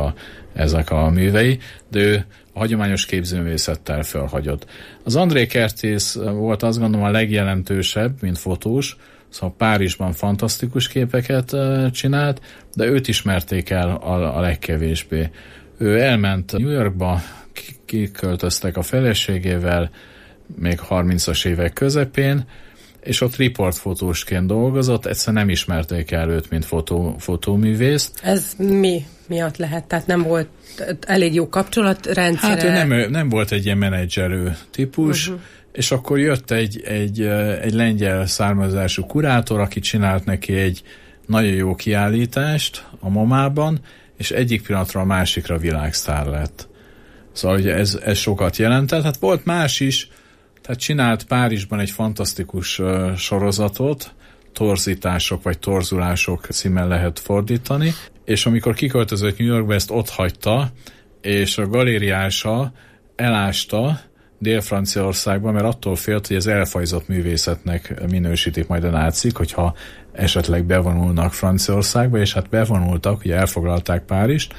ezek a művei, de ő a hagyományos képzőművészettel felhagyott. Az André Kertész volt, azt gondolom, a legjelentősebb, mint fotós, szóval Párizsban fantasztikus képeket csinált, de őt ismerték el a legkevésbé. Ő elment New Yorkba, kiköltöztek a feleségével még 30-as évek közepén, és ott riportfotósként dolgozott, egyszer nem ismerték el őt, mint fotóművészt. Ez mi miatt lehet? Tehát nem volt elég jó kapcsolatrendszere? Hát ő nem volt egy ilyen menedzserő típus, és akkor jött egy lengyel származású kurátor, aki csinált neki egy nagyon jó kiállítást a MoMA-ban, és egyik pillanatra a másikra világsztár lett. Szóval ugye ez sokat jelentett. Hát volt más is, tehát csinált Párizsban egy fantasztikus sorozatot, torzítások vagy torzulások címmel lehet fordítani, és amikor kiköltözött New Yorkba, ezt ott hagyta, és a galériása elásta Dél-Franciaországban, mert attól félt, hogy ez elfajzott művészetnek minősítik majd a nácik, hogyha esetleg bevonulnak Franciaországba, és hát bevonultak, hogy elfoglalták Párizst,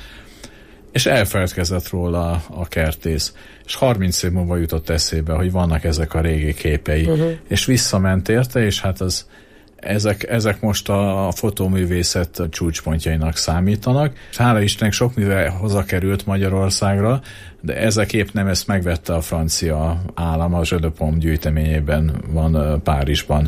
és elfeledkezett róla a Kertész. És 30 év múlva jutott eszébe, hogy vannak ezek a régi képei. És visszament érte, és hát ezek most a fotóművészet csúcspontjainak számítanak. Hála Istennek sok műve hazakerült Magyarországra, de ezek épp nem, ezt megvette a francia állam, a Jeu de Paume gyűjteményében van Párizsban.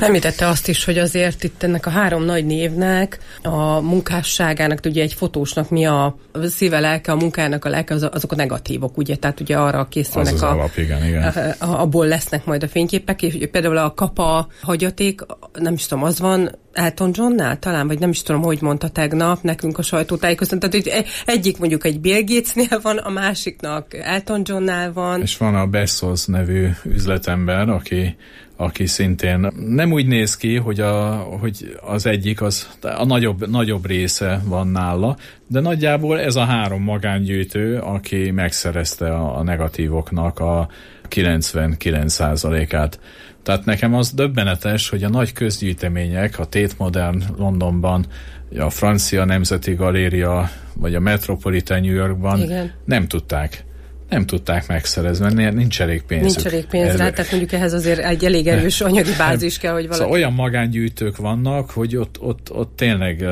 Említette azt is, hogy azért itt ennek a 3 nagy névnek, a munkásságának, ugye egy fotósnak mi a szíve, lelke, a munkának a lelke, azok a negatívok, ugye? Tehát ugye arra készülnek az alap, igen. Abból lesznek majd a fényképek, és például a kapa hagyaték, nem is tudom, az van Elton Johnnál talán, vagy nem is tudom, hogy mondta tegnap nekünk a sajtótájékoztatón. Tehát, hogy egyik mondjuk egy Bill Gatesnél van, a másiknak Elton Johnnál van. És van a Bezos nevű üzletember, aki szintén nem úgy néz ki, hogy az egyik, a nagyobb része van nála, de nagyjából ez a 3 magángyűjtő, aki megszerezte a negatívoknak a 99%-át. Tehát nekem az döbbenetes, hogy a nagy közgyűjtemények, a Tate Modern Londonban, a Francia Nemzeti Galéria, vagy a Metropolitan New Yorkban nem tudták megszerezni, mert nincs elég pénzük. Nincs elég pénz rá, tehát mondjuk ehhez azért egy elég erős anyagi bázis kell, hogy valaki... Szóval olyan magángyűjtők vannak, hogy ott tényleg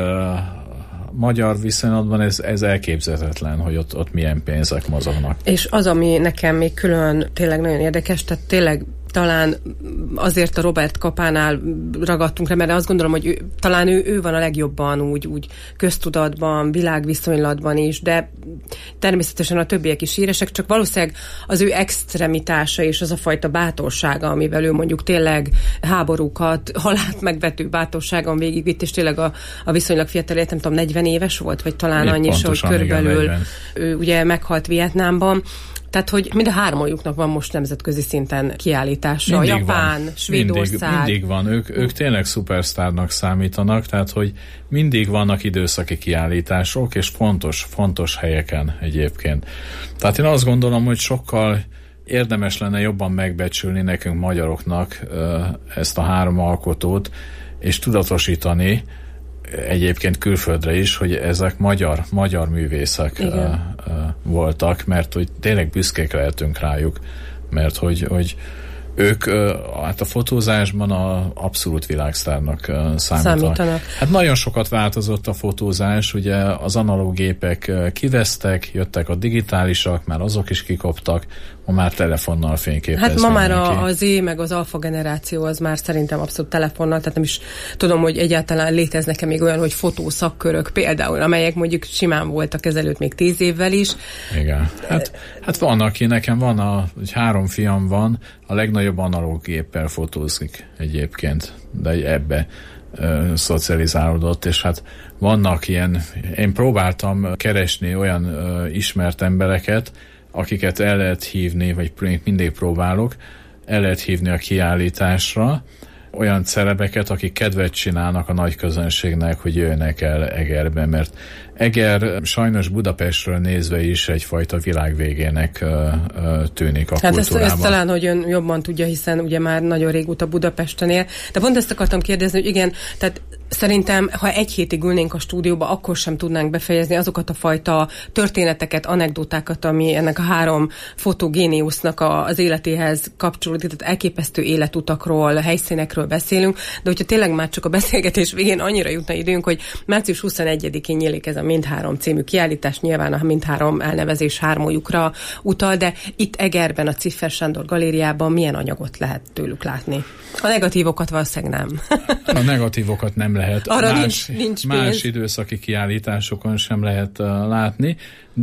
magyar viszonylatban ez elképzelhetetlen, hogy ott milyen pénzek mozognak. És az, ami nekem még külön tényleg nagyon érdekes, tehát tényleg talán azért a Robert Kapánál ragadtunk rá, mert azt gondolom, hogy talán ő van a legjobban úgy köztudatban, világviszonylatban is, de természetesen a többiek is híresek, csak valószínűleg az ő extremitása és az a fajta bátorsága, amivel ő mondjuk tényleg háborúkat, halált megvető bátorságon végigvitt, és tényleg a viszonylag fiatal, nem tudom, 40 éves volt, vagy talán annyi is, hogy körülbelül ő ugye meghalt Vietnámban. Tehát, hogy mind a 3-juknak van most nemzetközi szinten kiállítása. Mindig Japán, van. Svédország. Mindig van. Ők tényleg szupersztárnak számítanak, tehát, hogy mindig vannak időszaki kiállítások, és fontos helyeken egyébként. Tehát én azt gondolom, hogy sokkal érdemes lenne jobban megbecsülni nekünk magyaroknak ezt a 3 alkotót, és tudatosítani egyébként külföldre is, hogy ezek magyar művészek voltak, mert hogy tényleg büszkék lehetünk rájuk, mert hogy ők hát a fotózásban abszolút világsztárnak számítanak. Hát nagyon sokat változott a fotózás, ugye az analóg gépek kivesztek, jöttek a digitálisak, már azok is kikoptak, ma már telefonnal fényképez. Hát ma már az Z meg az alfa generáció az már szerintem abszolút telefonnal, tehát nem is tudom, hogy egyáltalán léteznek-e még olyan, hogy fotószakkörök például, amelyek mondjuk simán voltak ezelőtt még 10 évvel is. Igen. Hát van, aki nekem van, 3 fiam van, a legnagyobb analóg géppel fotózik egyébként, de ebbe szocializálódott, és hát vannak ilyen, én próbáltam keresni olyan ismert embereket, akiket el lehet hívni, vagy mindig próbálok, el lehet hívni a kiállításra, olyan celebeket, akik kedvet csinálnak a nagy közönségnek, hogy jöjjenek el Egerbe, mert Eger sajnos Budapestről nézve is egyfajta világvégének tűnik a kultúrában. Hát ezt talán, hogy ön jobban tudja, hiszen ugye már nagyon régóta Budapesten él. De pont ezt akartam kérdezni, hogy igen, tehát szerintem, ha egy hétig ülnénk a stúdióba, akkor sem tudnánk befejezni azokat a fajta történeteket, anekdotákat, ami ennek a 3 fotogéniusznak az életéhez kapcsolódik, tehát elképesztő életutakról, helyszínekről beszélünk, de hogyha tényleg már csak a beszélgetés végén annyira jutna időnk, hogy március 21-én nyílik ez a Mind3 című kiállítás, nyilván a Mind3 elnevezés 3-jukra utal, de itt Egerben, a Ciffer Sándor galériában milyen anyagot lehet tőlük látni? A negatívokat valószínűleg nem. A negatívokat nem lehet. Arra nincs más időszaki kiállításokon sem lehet látni,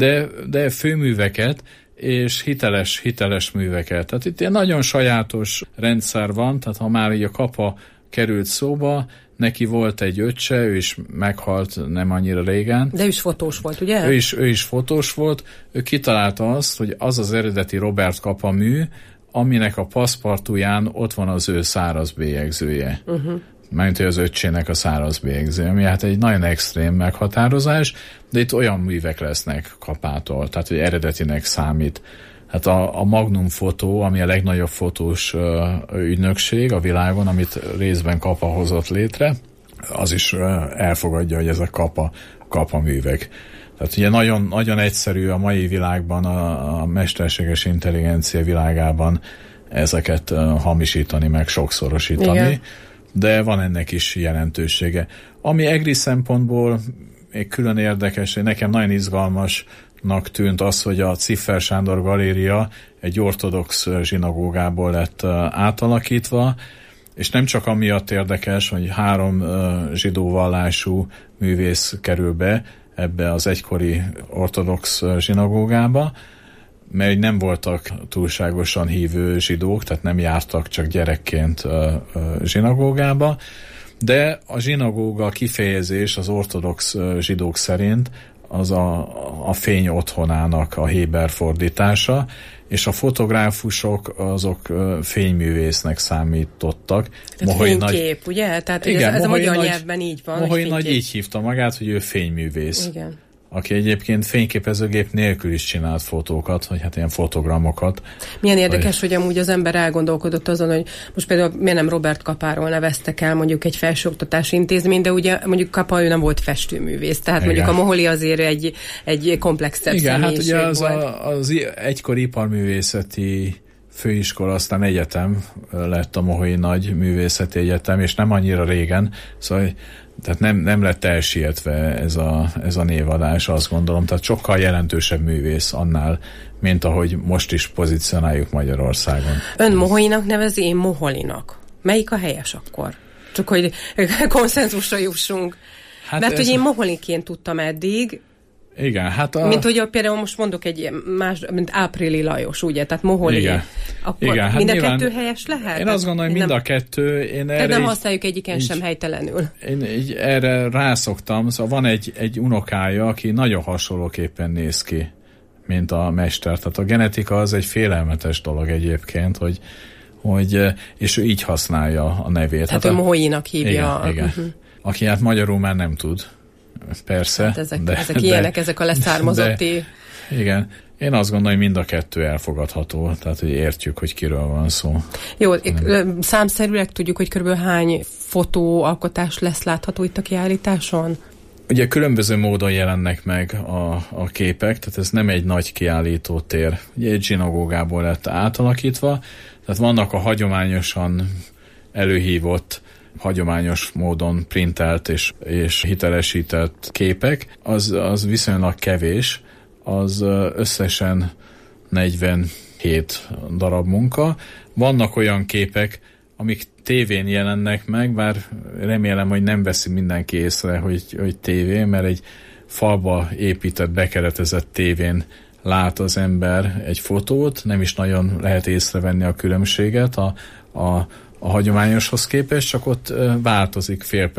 de főműveket és hiteles műveket. Tehát itt egy nagyon sajátos rendszer van, tehát ha már így a Kapa került szóba, neki volt egy öccse, ő is meghalt nem annyira régen. De ő is fotós volt, ugye? Ő is fotós volt. Ő kitalálta azt, hogy az eredeti Robert Kapa mű, aminek a paszpartuján ott van az ő száraz bélyegzője. Mármint, hogy az öccsének a száraz bélyegzője, ami hát egy nagyon extrém meghatározás, de itt olyan művek lesznek Kapától, tehát hogy eredetinek számít. Hát a Magnum Fotó, ami a legnagyobb fotós ügynökség a világon, amit részben Kapa hozott létre, az is elfogadja, hogy ezek Kapa művek. Tehát ugye nagyon, nagyon egyszerű a mai világban, a mesterséges intelligencia világában ezeket hamisítani, meg sokszorosítani. Igen. De van ennek is jelentősége. Ami egri szempontból még külön érdekes, nekem nagyon izgalmasnak tűnt az, hogy a Ciffer Sándor galéria egy ortodox zsinagógából lett átalakítva, És nem csak amiatt érdekes, hogy 3 zsidó vallású művész kerül be ebbe az egykori ortodox zsinagógába, mert nem voltak túlságosan hívő zsidók, tehát nem jártak csak gyerekként zsinagógába, de a zsinagóga kifejezés az ortodox zsidók szerint az a fény otthonának a héber fordítása, és a fotográfusok azok fényművésznek számítottak. Tehát fénykép, ugye? Tehát igen, ez a magyar nyelvben így van. Moholy Nagy így hívta magát, hogy ő fényművész. Igen. Aki egyébként fényképezőgép nélkül is csinált fotókat, vagy hát ilyen fotogramokat. Milyen érdekes, hogy amúgy az ember elgondolkodott azon, hogy most például miért nem Robert Kapáról neveztek el mondjuk egy felsőoktatási intézmény, de ugye mondjuk Kapa ő nem volt festőművész, tehát igen. Mondjuk a Moholy azért egy komplexebb igen, személyiség hát ugye volt. az egykori iparművészeti főiskola, aztán egyetem lett a Moholy Nagy Művészeti Egyetem, és nem annyira régen, szóval tehát nem lett elsietve ez a névadás, azt gondolom. Tehát sokkal jelentősebb művész annál, mint ahogy most is pozícionáljuk Magyarországon. Ön Moholynak nevezi, én Moholinak. Melyik a helyes akkor? Csak hogy konszenzusra jussunk. Hát mert hogy én Moholiként tudtam eddig, igen, hát mint hogy például most mondok egy más, mint Áprili Lajos, ugye? Tehát Moholy. Igen. Akkor igen, hát mind a kettő helyes lehet? Én azt gondolom, hogy mind a kettő. Tehát nem használjuk egyiken sem helytelenül. Én így erre rászoktam. Szóval van egy unokája, aki nagyon hasonlóképpen néz ki, mint a mester. Tehát a genetika az egy félelmetes dolog egyébként, hogy és ő így használja a nevét. Hát ő Moholynak hívja. Igen. Aki hát magyarul már nem tud. Persze. Hát ezek ilyenek, ezek a leszármazotti. Igen. Én azt gondolom, hogy mind a kettő elfogadható, tehát hogy értjük, hogy kiről van szó. Jó, számszerűleg tudjuk, hogy körülbelül hány fotóalkotás lesz látható itt a kiállításon? Ugye különböző módon jelennek meg a képek, tehát ez nem egy nagy kiállító tér. Ugye egy zsinagógából lett átalakítva, tehát vannak a hagyományosan előhívott, hagyományos módon printelt és hitelesített képek, az viszonylag kevés, az összesen 47 darab munka. Vannak olyan képek, amik tévén jelennek meg, bár remélem, hogy nem veszi mindenki észre, hogy tévé, mert egy falba épített, bekeretezett tévén lát az ember egy fotót, nem is nagyon lehet észrevenni a különbséget a hagyományoshoz képest, csak ott változik fél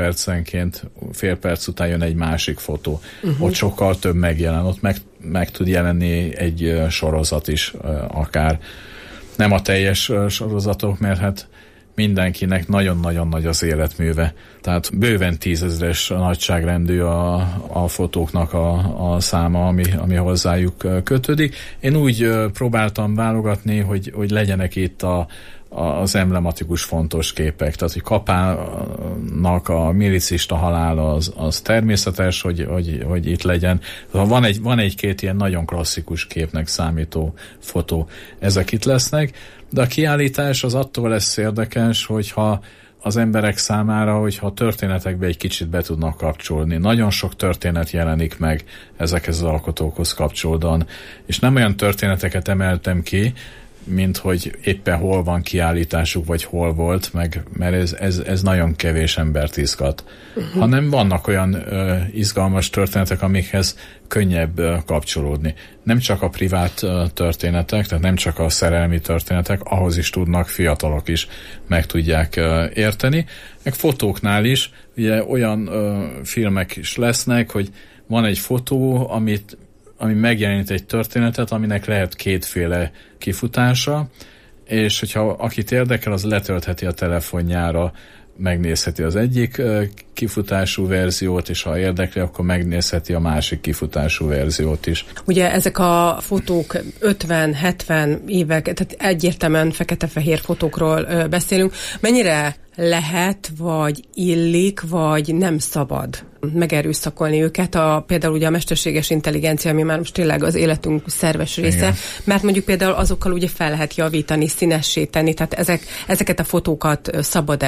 perc után jön egy másik fotó. Ott sokkal több megjelen, ott meg tud jelenni egy sorozat is akár. Nem a teljes sorozatok, mert hát mindenkinek nagyon-nagyon nagy az életműve. Tehát bőven 10 000-es nagyságrendű a fotóknak a száma, ami hozzájuk kötődik. Én úgy próbáltam válogatni, hogy legyenek itt az emblematikus fontos képek. Tehát, hogy Kapának a milicista halála az természetes, hogy itt legyen. Van egy-két ilyen nagyon klasszikus képnek számító fotó. Ezek itt lesznek, de a kiállítás az attól lesz érdekes, hogyha az emberek számára, hogyha a történetekbe egy kicsit be tudnak kapcsolni. Nagyon sok történet jelenik meg ezekhez az alkotókhoz kapcsolódóan, és nem olyan történeteket emeltem ki, mint hogy éppen hol van kiállításuk, vagy hol volt, mert ez nagyon kevés embert izgat. Hanem vannak olyan izgalmas történetek, amikhez könnyebb kapcsolódni. Nem csak a privát történetek, tehát nem csak a szerelmi történetek, ahhoz is tudnak fiatalok is meg tudják érteni. Meg fotóknál is, ugye olyan filmek is lesznek, hogy van egy fotó, ami megjelenít egy történetet, aminek lehet kétféle kifutása, és hogyha akit érdekel, az letöltheti a telefonjára, megnézheti az egyik kifutású verziót, és ha érdekli, akkor megnézheti a másik kifutású verziót is. Ugye ezek a fotók 50-70 évek, tehát egyértelműen fekete-fehér fotókról beszélünk. Mennyire lehet, vagy illik, vagy nem szabad megerőszakolni őket, például ugye a mesterséges intelligencia, ami már most tényleg az életünk szerves része, igen. Mert mondjuk például azokkal ugye fel lehet javítani, színessé tenni, tehát ezeket a fotókat szabad-e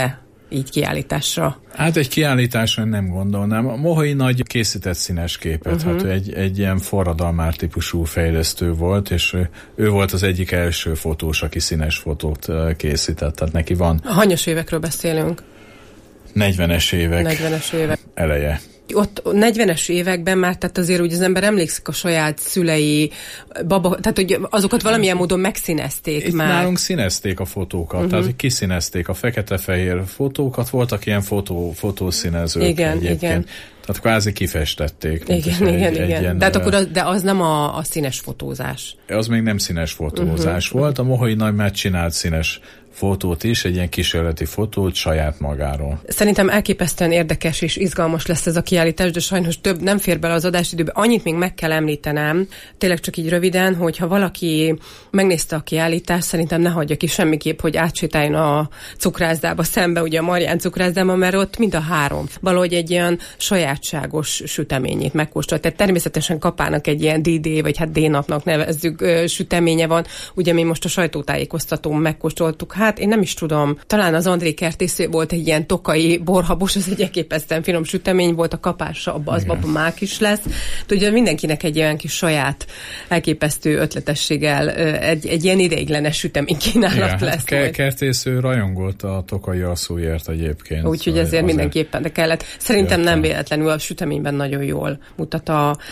így kiállításra? Hát egy kiállításra nem gondolnám. A Moholyi Nagy készített színes képet. Hát ő egy ilyen forradalmár típusú fejlesztő volt, és ő volt az egyik első fotós, aki színes fotót készített. Tehát neki van... Hanyas évekről beszélünk? 40-es évek eleje. Ott 40-es években már, tehát azért úgy az ember emlékszik a saját szülei, tehát hogy azokat valamilyen módon megszínezték itt már. Nálunk színezték a fotókat, tehát hogy kiszínezték a fekete-fehér fotókat, voltak ilyen fotószínezők egyébként. Tehát kvázi kifestették. Igen. De, hát akkor de az nem a színes fotózás. Az még nem színes fotózás volt. A Moholyi Nagy már csinált színes fotót is, egy ilyen kísérleti fotót saját magáról. Szerintem elképesztően érdekes és izgalmas lesz ez a kiállítás, de sajnos több nem fér bele az adásidőbe. Annyit még meg kell említenem, tényleg csak így röviden, hogy ha valaki megnézte a kiállítást, szerintem ne hagyja ki semmiképp, hogy átsétáljon a cukrászdába szembe, ugye a Marián cukrászdába, mert ott mind a három valahogy egy ilyen sajátságos süteményét megkóstolt. Tehát természetesen Kapának egy ilyen D-Day, vagy hát D-napnak nevezzük süteménye van. Ugye mi most a sajtótájékoztatón megkóstoltuk. Hát én nem is tudom, talán az André kertésző volt egy ilyen tokai borhabos, az egy elképesztően finom sütemény volt, a Kapásra, az babamák is lesz. De ugye mindenkinek egy ilyen kis saját elképesztő ötletességgel egy ilyen ideiglenes süteménykínálat lesz. Kertésző rajongott a tokai alszóért egyébként. Úgyhogy ezért mindenképpen, de kellett. Szerintem nem véletlenül a süteményben nagyon jól mutat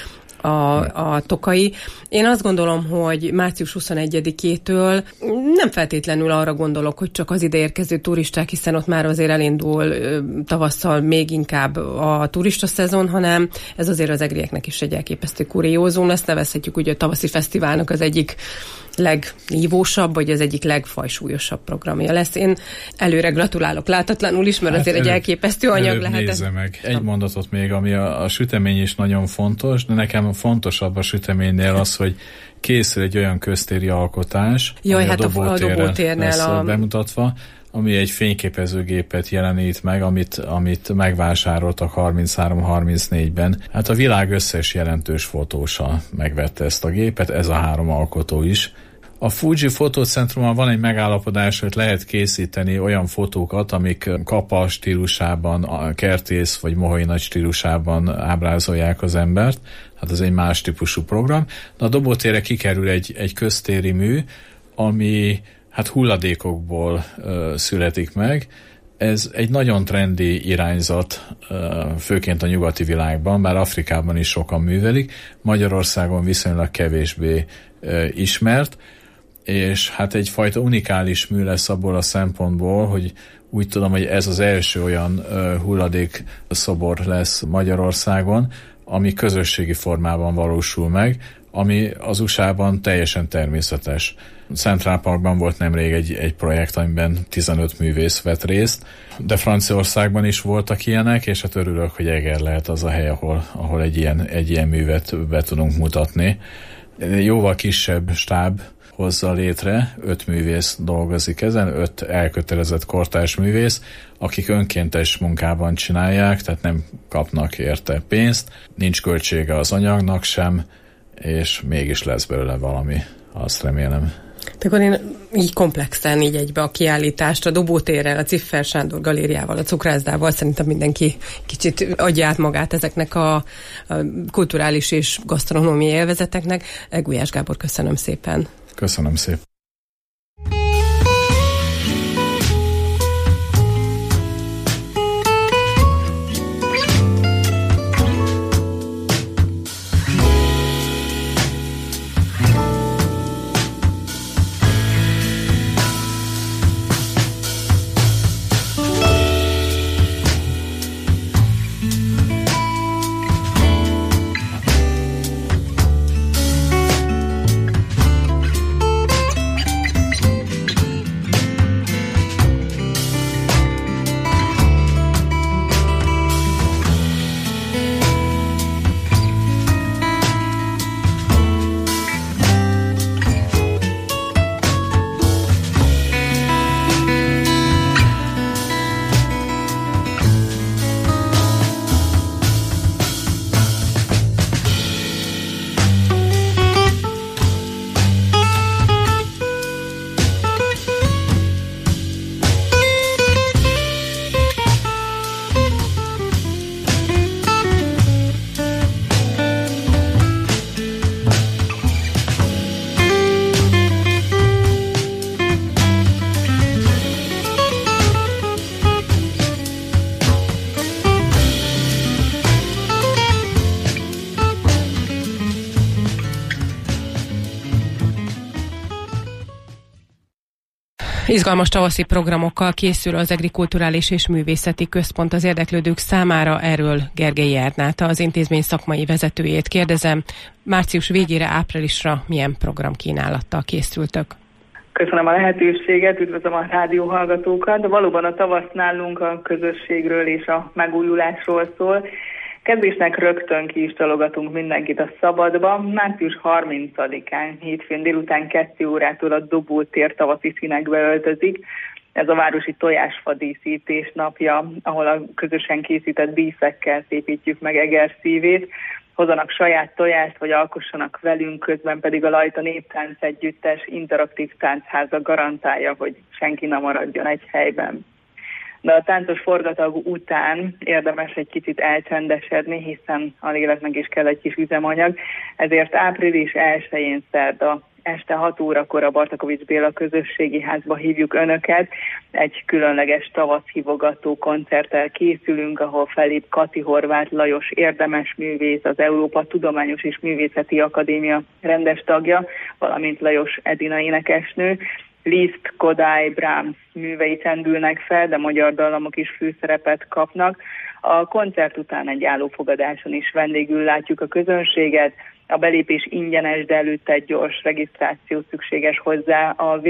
a tokai. Én azt gondolom, hogy március 21-től nem feltétlenül arra gondolok, hogy csak az ideérkező turisták, hiszen ott már azért elindul tavasszal még inkább a turista szezon, hanem ez azért az egrieknek is egy elképesztő kuriózum. Ezt nevezhetjük ugye a tavaszi fesztiválnak az egyik legnívósabb, vagy az egyik legfajsúlyosabb programja lesz. Én előre gratulálok látatlanul is, mert azért egy elképesztő anyag lehet. Nézze meg. Egy mondatot még, ami a sütemény is nagyon fontos, de nekem fontosabb a süteménynél az, hogy készül egy olyan köztéri alkotás, ami hát a Dobótéren lesz bemutatva, ami egy fényképezőgépet jelenít meg, amit megvásároltak 33-34-ben. Hát a világ összes jelentős fotósa megvette ezt a gépet, ez a három alkotó is. A Fuji Fotócentrumban van egy megállapodás, hogy lehet készíteni olyan fotókat, amik Kapa stílusában, a Kertész vagy Moholyi Nagy stílusában ábrázolják az embert. Hát ez egy más típusú program. De a Dobótérre kikerül egy köztéri mű, ami hát hulladékokból születik meg. Ez egy nagyon trendi irányzat, főként a nyugati világban, bár Afrikában is sokan művelik, Magyarországon viszonylag kevésbé ismert, és hát egyfajta unikális mű lesz abból a szempontból, hogy úgy tudom, hogy ez az első olyan hulladékszobor lesz Magyarországon, ami közösségi formában valósul meg, ami az USA-ban teljesen természetes. Central Parkban volt nemrég egy projekt, amiben 15 művész vett részt, de Franciaországban is voltak ilyenek, és hát örülök, hogy Eger lehet az a hely, ahol egy ilyen művet be tudunk mutatni. Jóval kisebb stáb hozza létre, 5 művész dolgozik ezen, 5 elkötelezett kortárs művész, akik önkéntes munkában csinálják, tehát nem kapnak érte pénzt, nincs költsége az anyagnak sem, és mégis lesz belőle valami, azt remélem. Akkor én így komplexen, így egybe a kiállítást, a Dobótérrel, a Ciffer Sándor galériával, a cukrászdával szerintem mindenki kicsit adja át magát ezeknek a kulturális és gasztronómiai élvezeteknek. Gulyás Gábor, köszönöm szépen. Köszönöm szépen. Izgalmas tavaszi programokkal készül az Egri Kulturális és Művészeti Központ az érdeklődők számára. Erről Gergely Ernát, az intézmény szakmai vezetőjét kérdezem. Március végére, áprilisra milyen programkínálattal készültök? Köszönöm a lehetőséget, üdvözlöm a rádióhallgatókat. Valóban a tavasz nálunk a közösségről és a megújulásról szól. Kezdésnek rögtön ki is csalogatunk mindenkit a szabadba. Március 30-án, hétfőn délután 2 órától a Dobó tér tavaszi színekbe öltözik. Ez a városi tojásfa díszítés napja, ahol a közösen készített díszekkel szépítjük meg Eger szívét. Hozzanak saját tojást, vagy alkossanak velünk, közben pedig a Lajta Néptánc Együttes interaktív táncháza garantálja, hogy senki ne maradjon egy helyben. De a táncos forgatag után érdemes egy kicsit elcsendesedni, hiszen a léleknek is kell egy kis üzemanyag, ezért április 1-én szerda este 6 órakor a Bartakovics Béla közösségi házba hívjuk Önöket. Egy különleges tavaszhívogató koncerttel készülünk, ahol felép Kati Horváth Lajos érdemes művész, az Európa Tudományos és Művészeti Akadémia rendes tagja, valamint Lajos Edina énekesnő. Liszt, Kodály, Brahms művei csendülnek fel, de magyar dallamok is főszerepet kapnak. A koncert után egy állófogadáson is vendégül látjuk a közönséget. A belépés ingyenes, de előtte egy gyors regisztráció szükséges hozzá a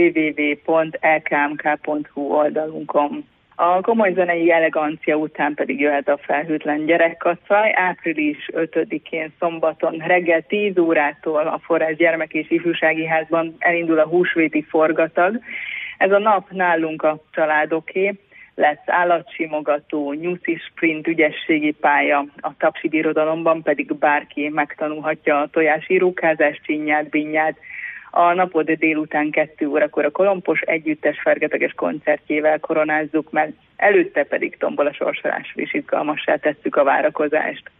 www.lkmk.hu oldalunkon. A komoly zenei elegancia után pedig jöhet a felhőtlen gyerekkacaj. Április 5-én szombaton reggel 10 órától a Forrás Gyermek és Ifjúsági Házban elindul a húsvéti forgatag. Ez a nap nálunk a családoké. Lesz állatsimogató, nyuszi sprint, ügyességi pálya, a Tapsi Birodalomban pedig bárki megtanulhatja a tojásírókázást, csinyát, binnyát. A napod délután 2 órakor a Kolompos Együttes fergeteges koncertjével koronázzuk meg, előtte pedig tombola sorsolással is izgalmassá tesszük a várakozást.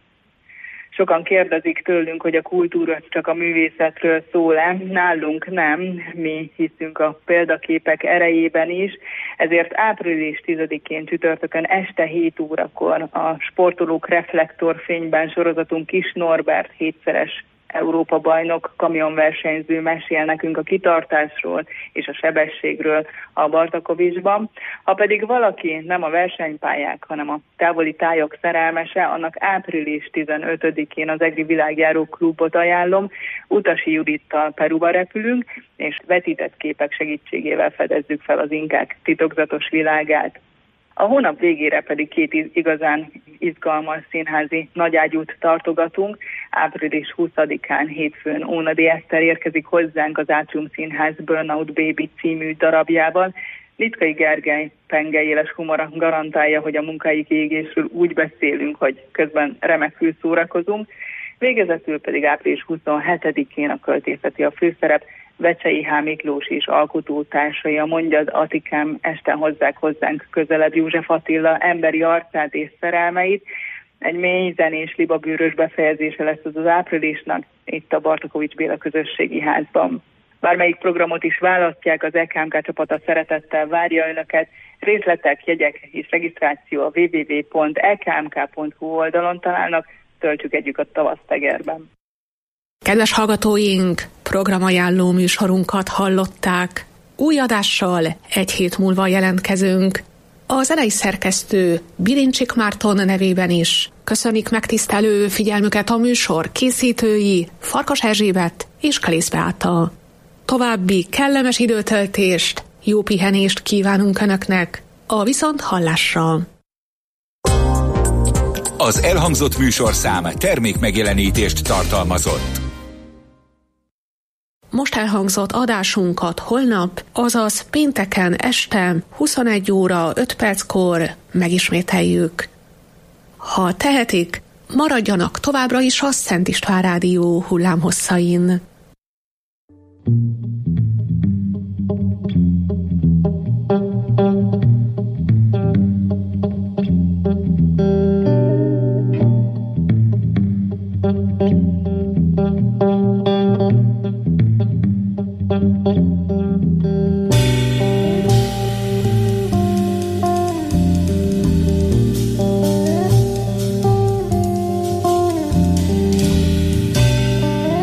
Sokan kérdezik tőlünk, hogy a kultúra csak a művészetről szól-e. Nálunk nem, mi hiszünk a példaképek erejében is, ezért április 10-én csütörtökön este 7 órakor a Sportolók reflektorfényben sorozatunk Kis Norbert 7-szeres Európa-bajnok kamionversenyző mesél nekünk a kitartásról és a sebességről a Bartakovicsban. Ha pedig valaki nem a versenypályák, hanem a távoli tájok szerelmese, annak április 15-én az Egri Világjáró Klubot ajánlom. Utasi Judittal Peruba repülünk, és vetített képek segítségével fedezzük fel az inkák titokzatos világát. A hónap végére pedig 2 igazán izgalmas színházi nagyágyút tartogatunk. Április 20-án hétfőn Ónadi Eszter érkezik hozzánk az Átrium Színház Burnout Baby című darabjával. Litkai Gergely penge éles humora garantálja, hogy a munkáik égésről úgy beszélünk, hogy közben remekül szórakozunk. Végezetül pedig április 27-én a költészeti a főszerep, Vecsei H. Miklós és alkotótársai, a Mondjad Atikám este hozzák hozzánk közelebb József Attila emberi arcát és szerelmeit. Egy mély zenés libabőrös befejezése lesz az áprilisnak itt a Bartakovics Béla közösségi házban. Bármelyik programot is választják, az EKMK csapata szeretettel várja Önöket. Részletek, jegyek és regisztráció a www.lkmk.hu oldalon találnak. Töltsük együtt a tavaszt Egerben. Kedves hallgatóink, programajánló műsorunkat hallották. Új adással 1 hét múlva jelentkezünk. A zenei szerkesztő Birincsik Márton nevében is köszönik megtisztelő figyelmüket a műsor készítői Farkas Erzsébet és Kalész Beáta. További kellemes időtöltést, jó pihenést kívánunk Önöknek. A viszonthallásra! Az elhangzott műsorszám termékmegjelenítést tartalmazott. Most elhangzott adásunkat holnap, azaz pénteken este 21 óra 5 perckor megismételjük. Ha tehetik, maradjanak továbbra is a Szent István Rádió hullámhosszain.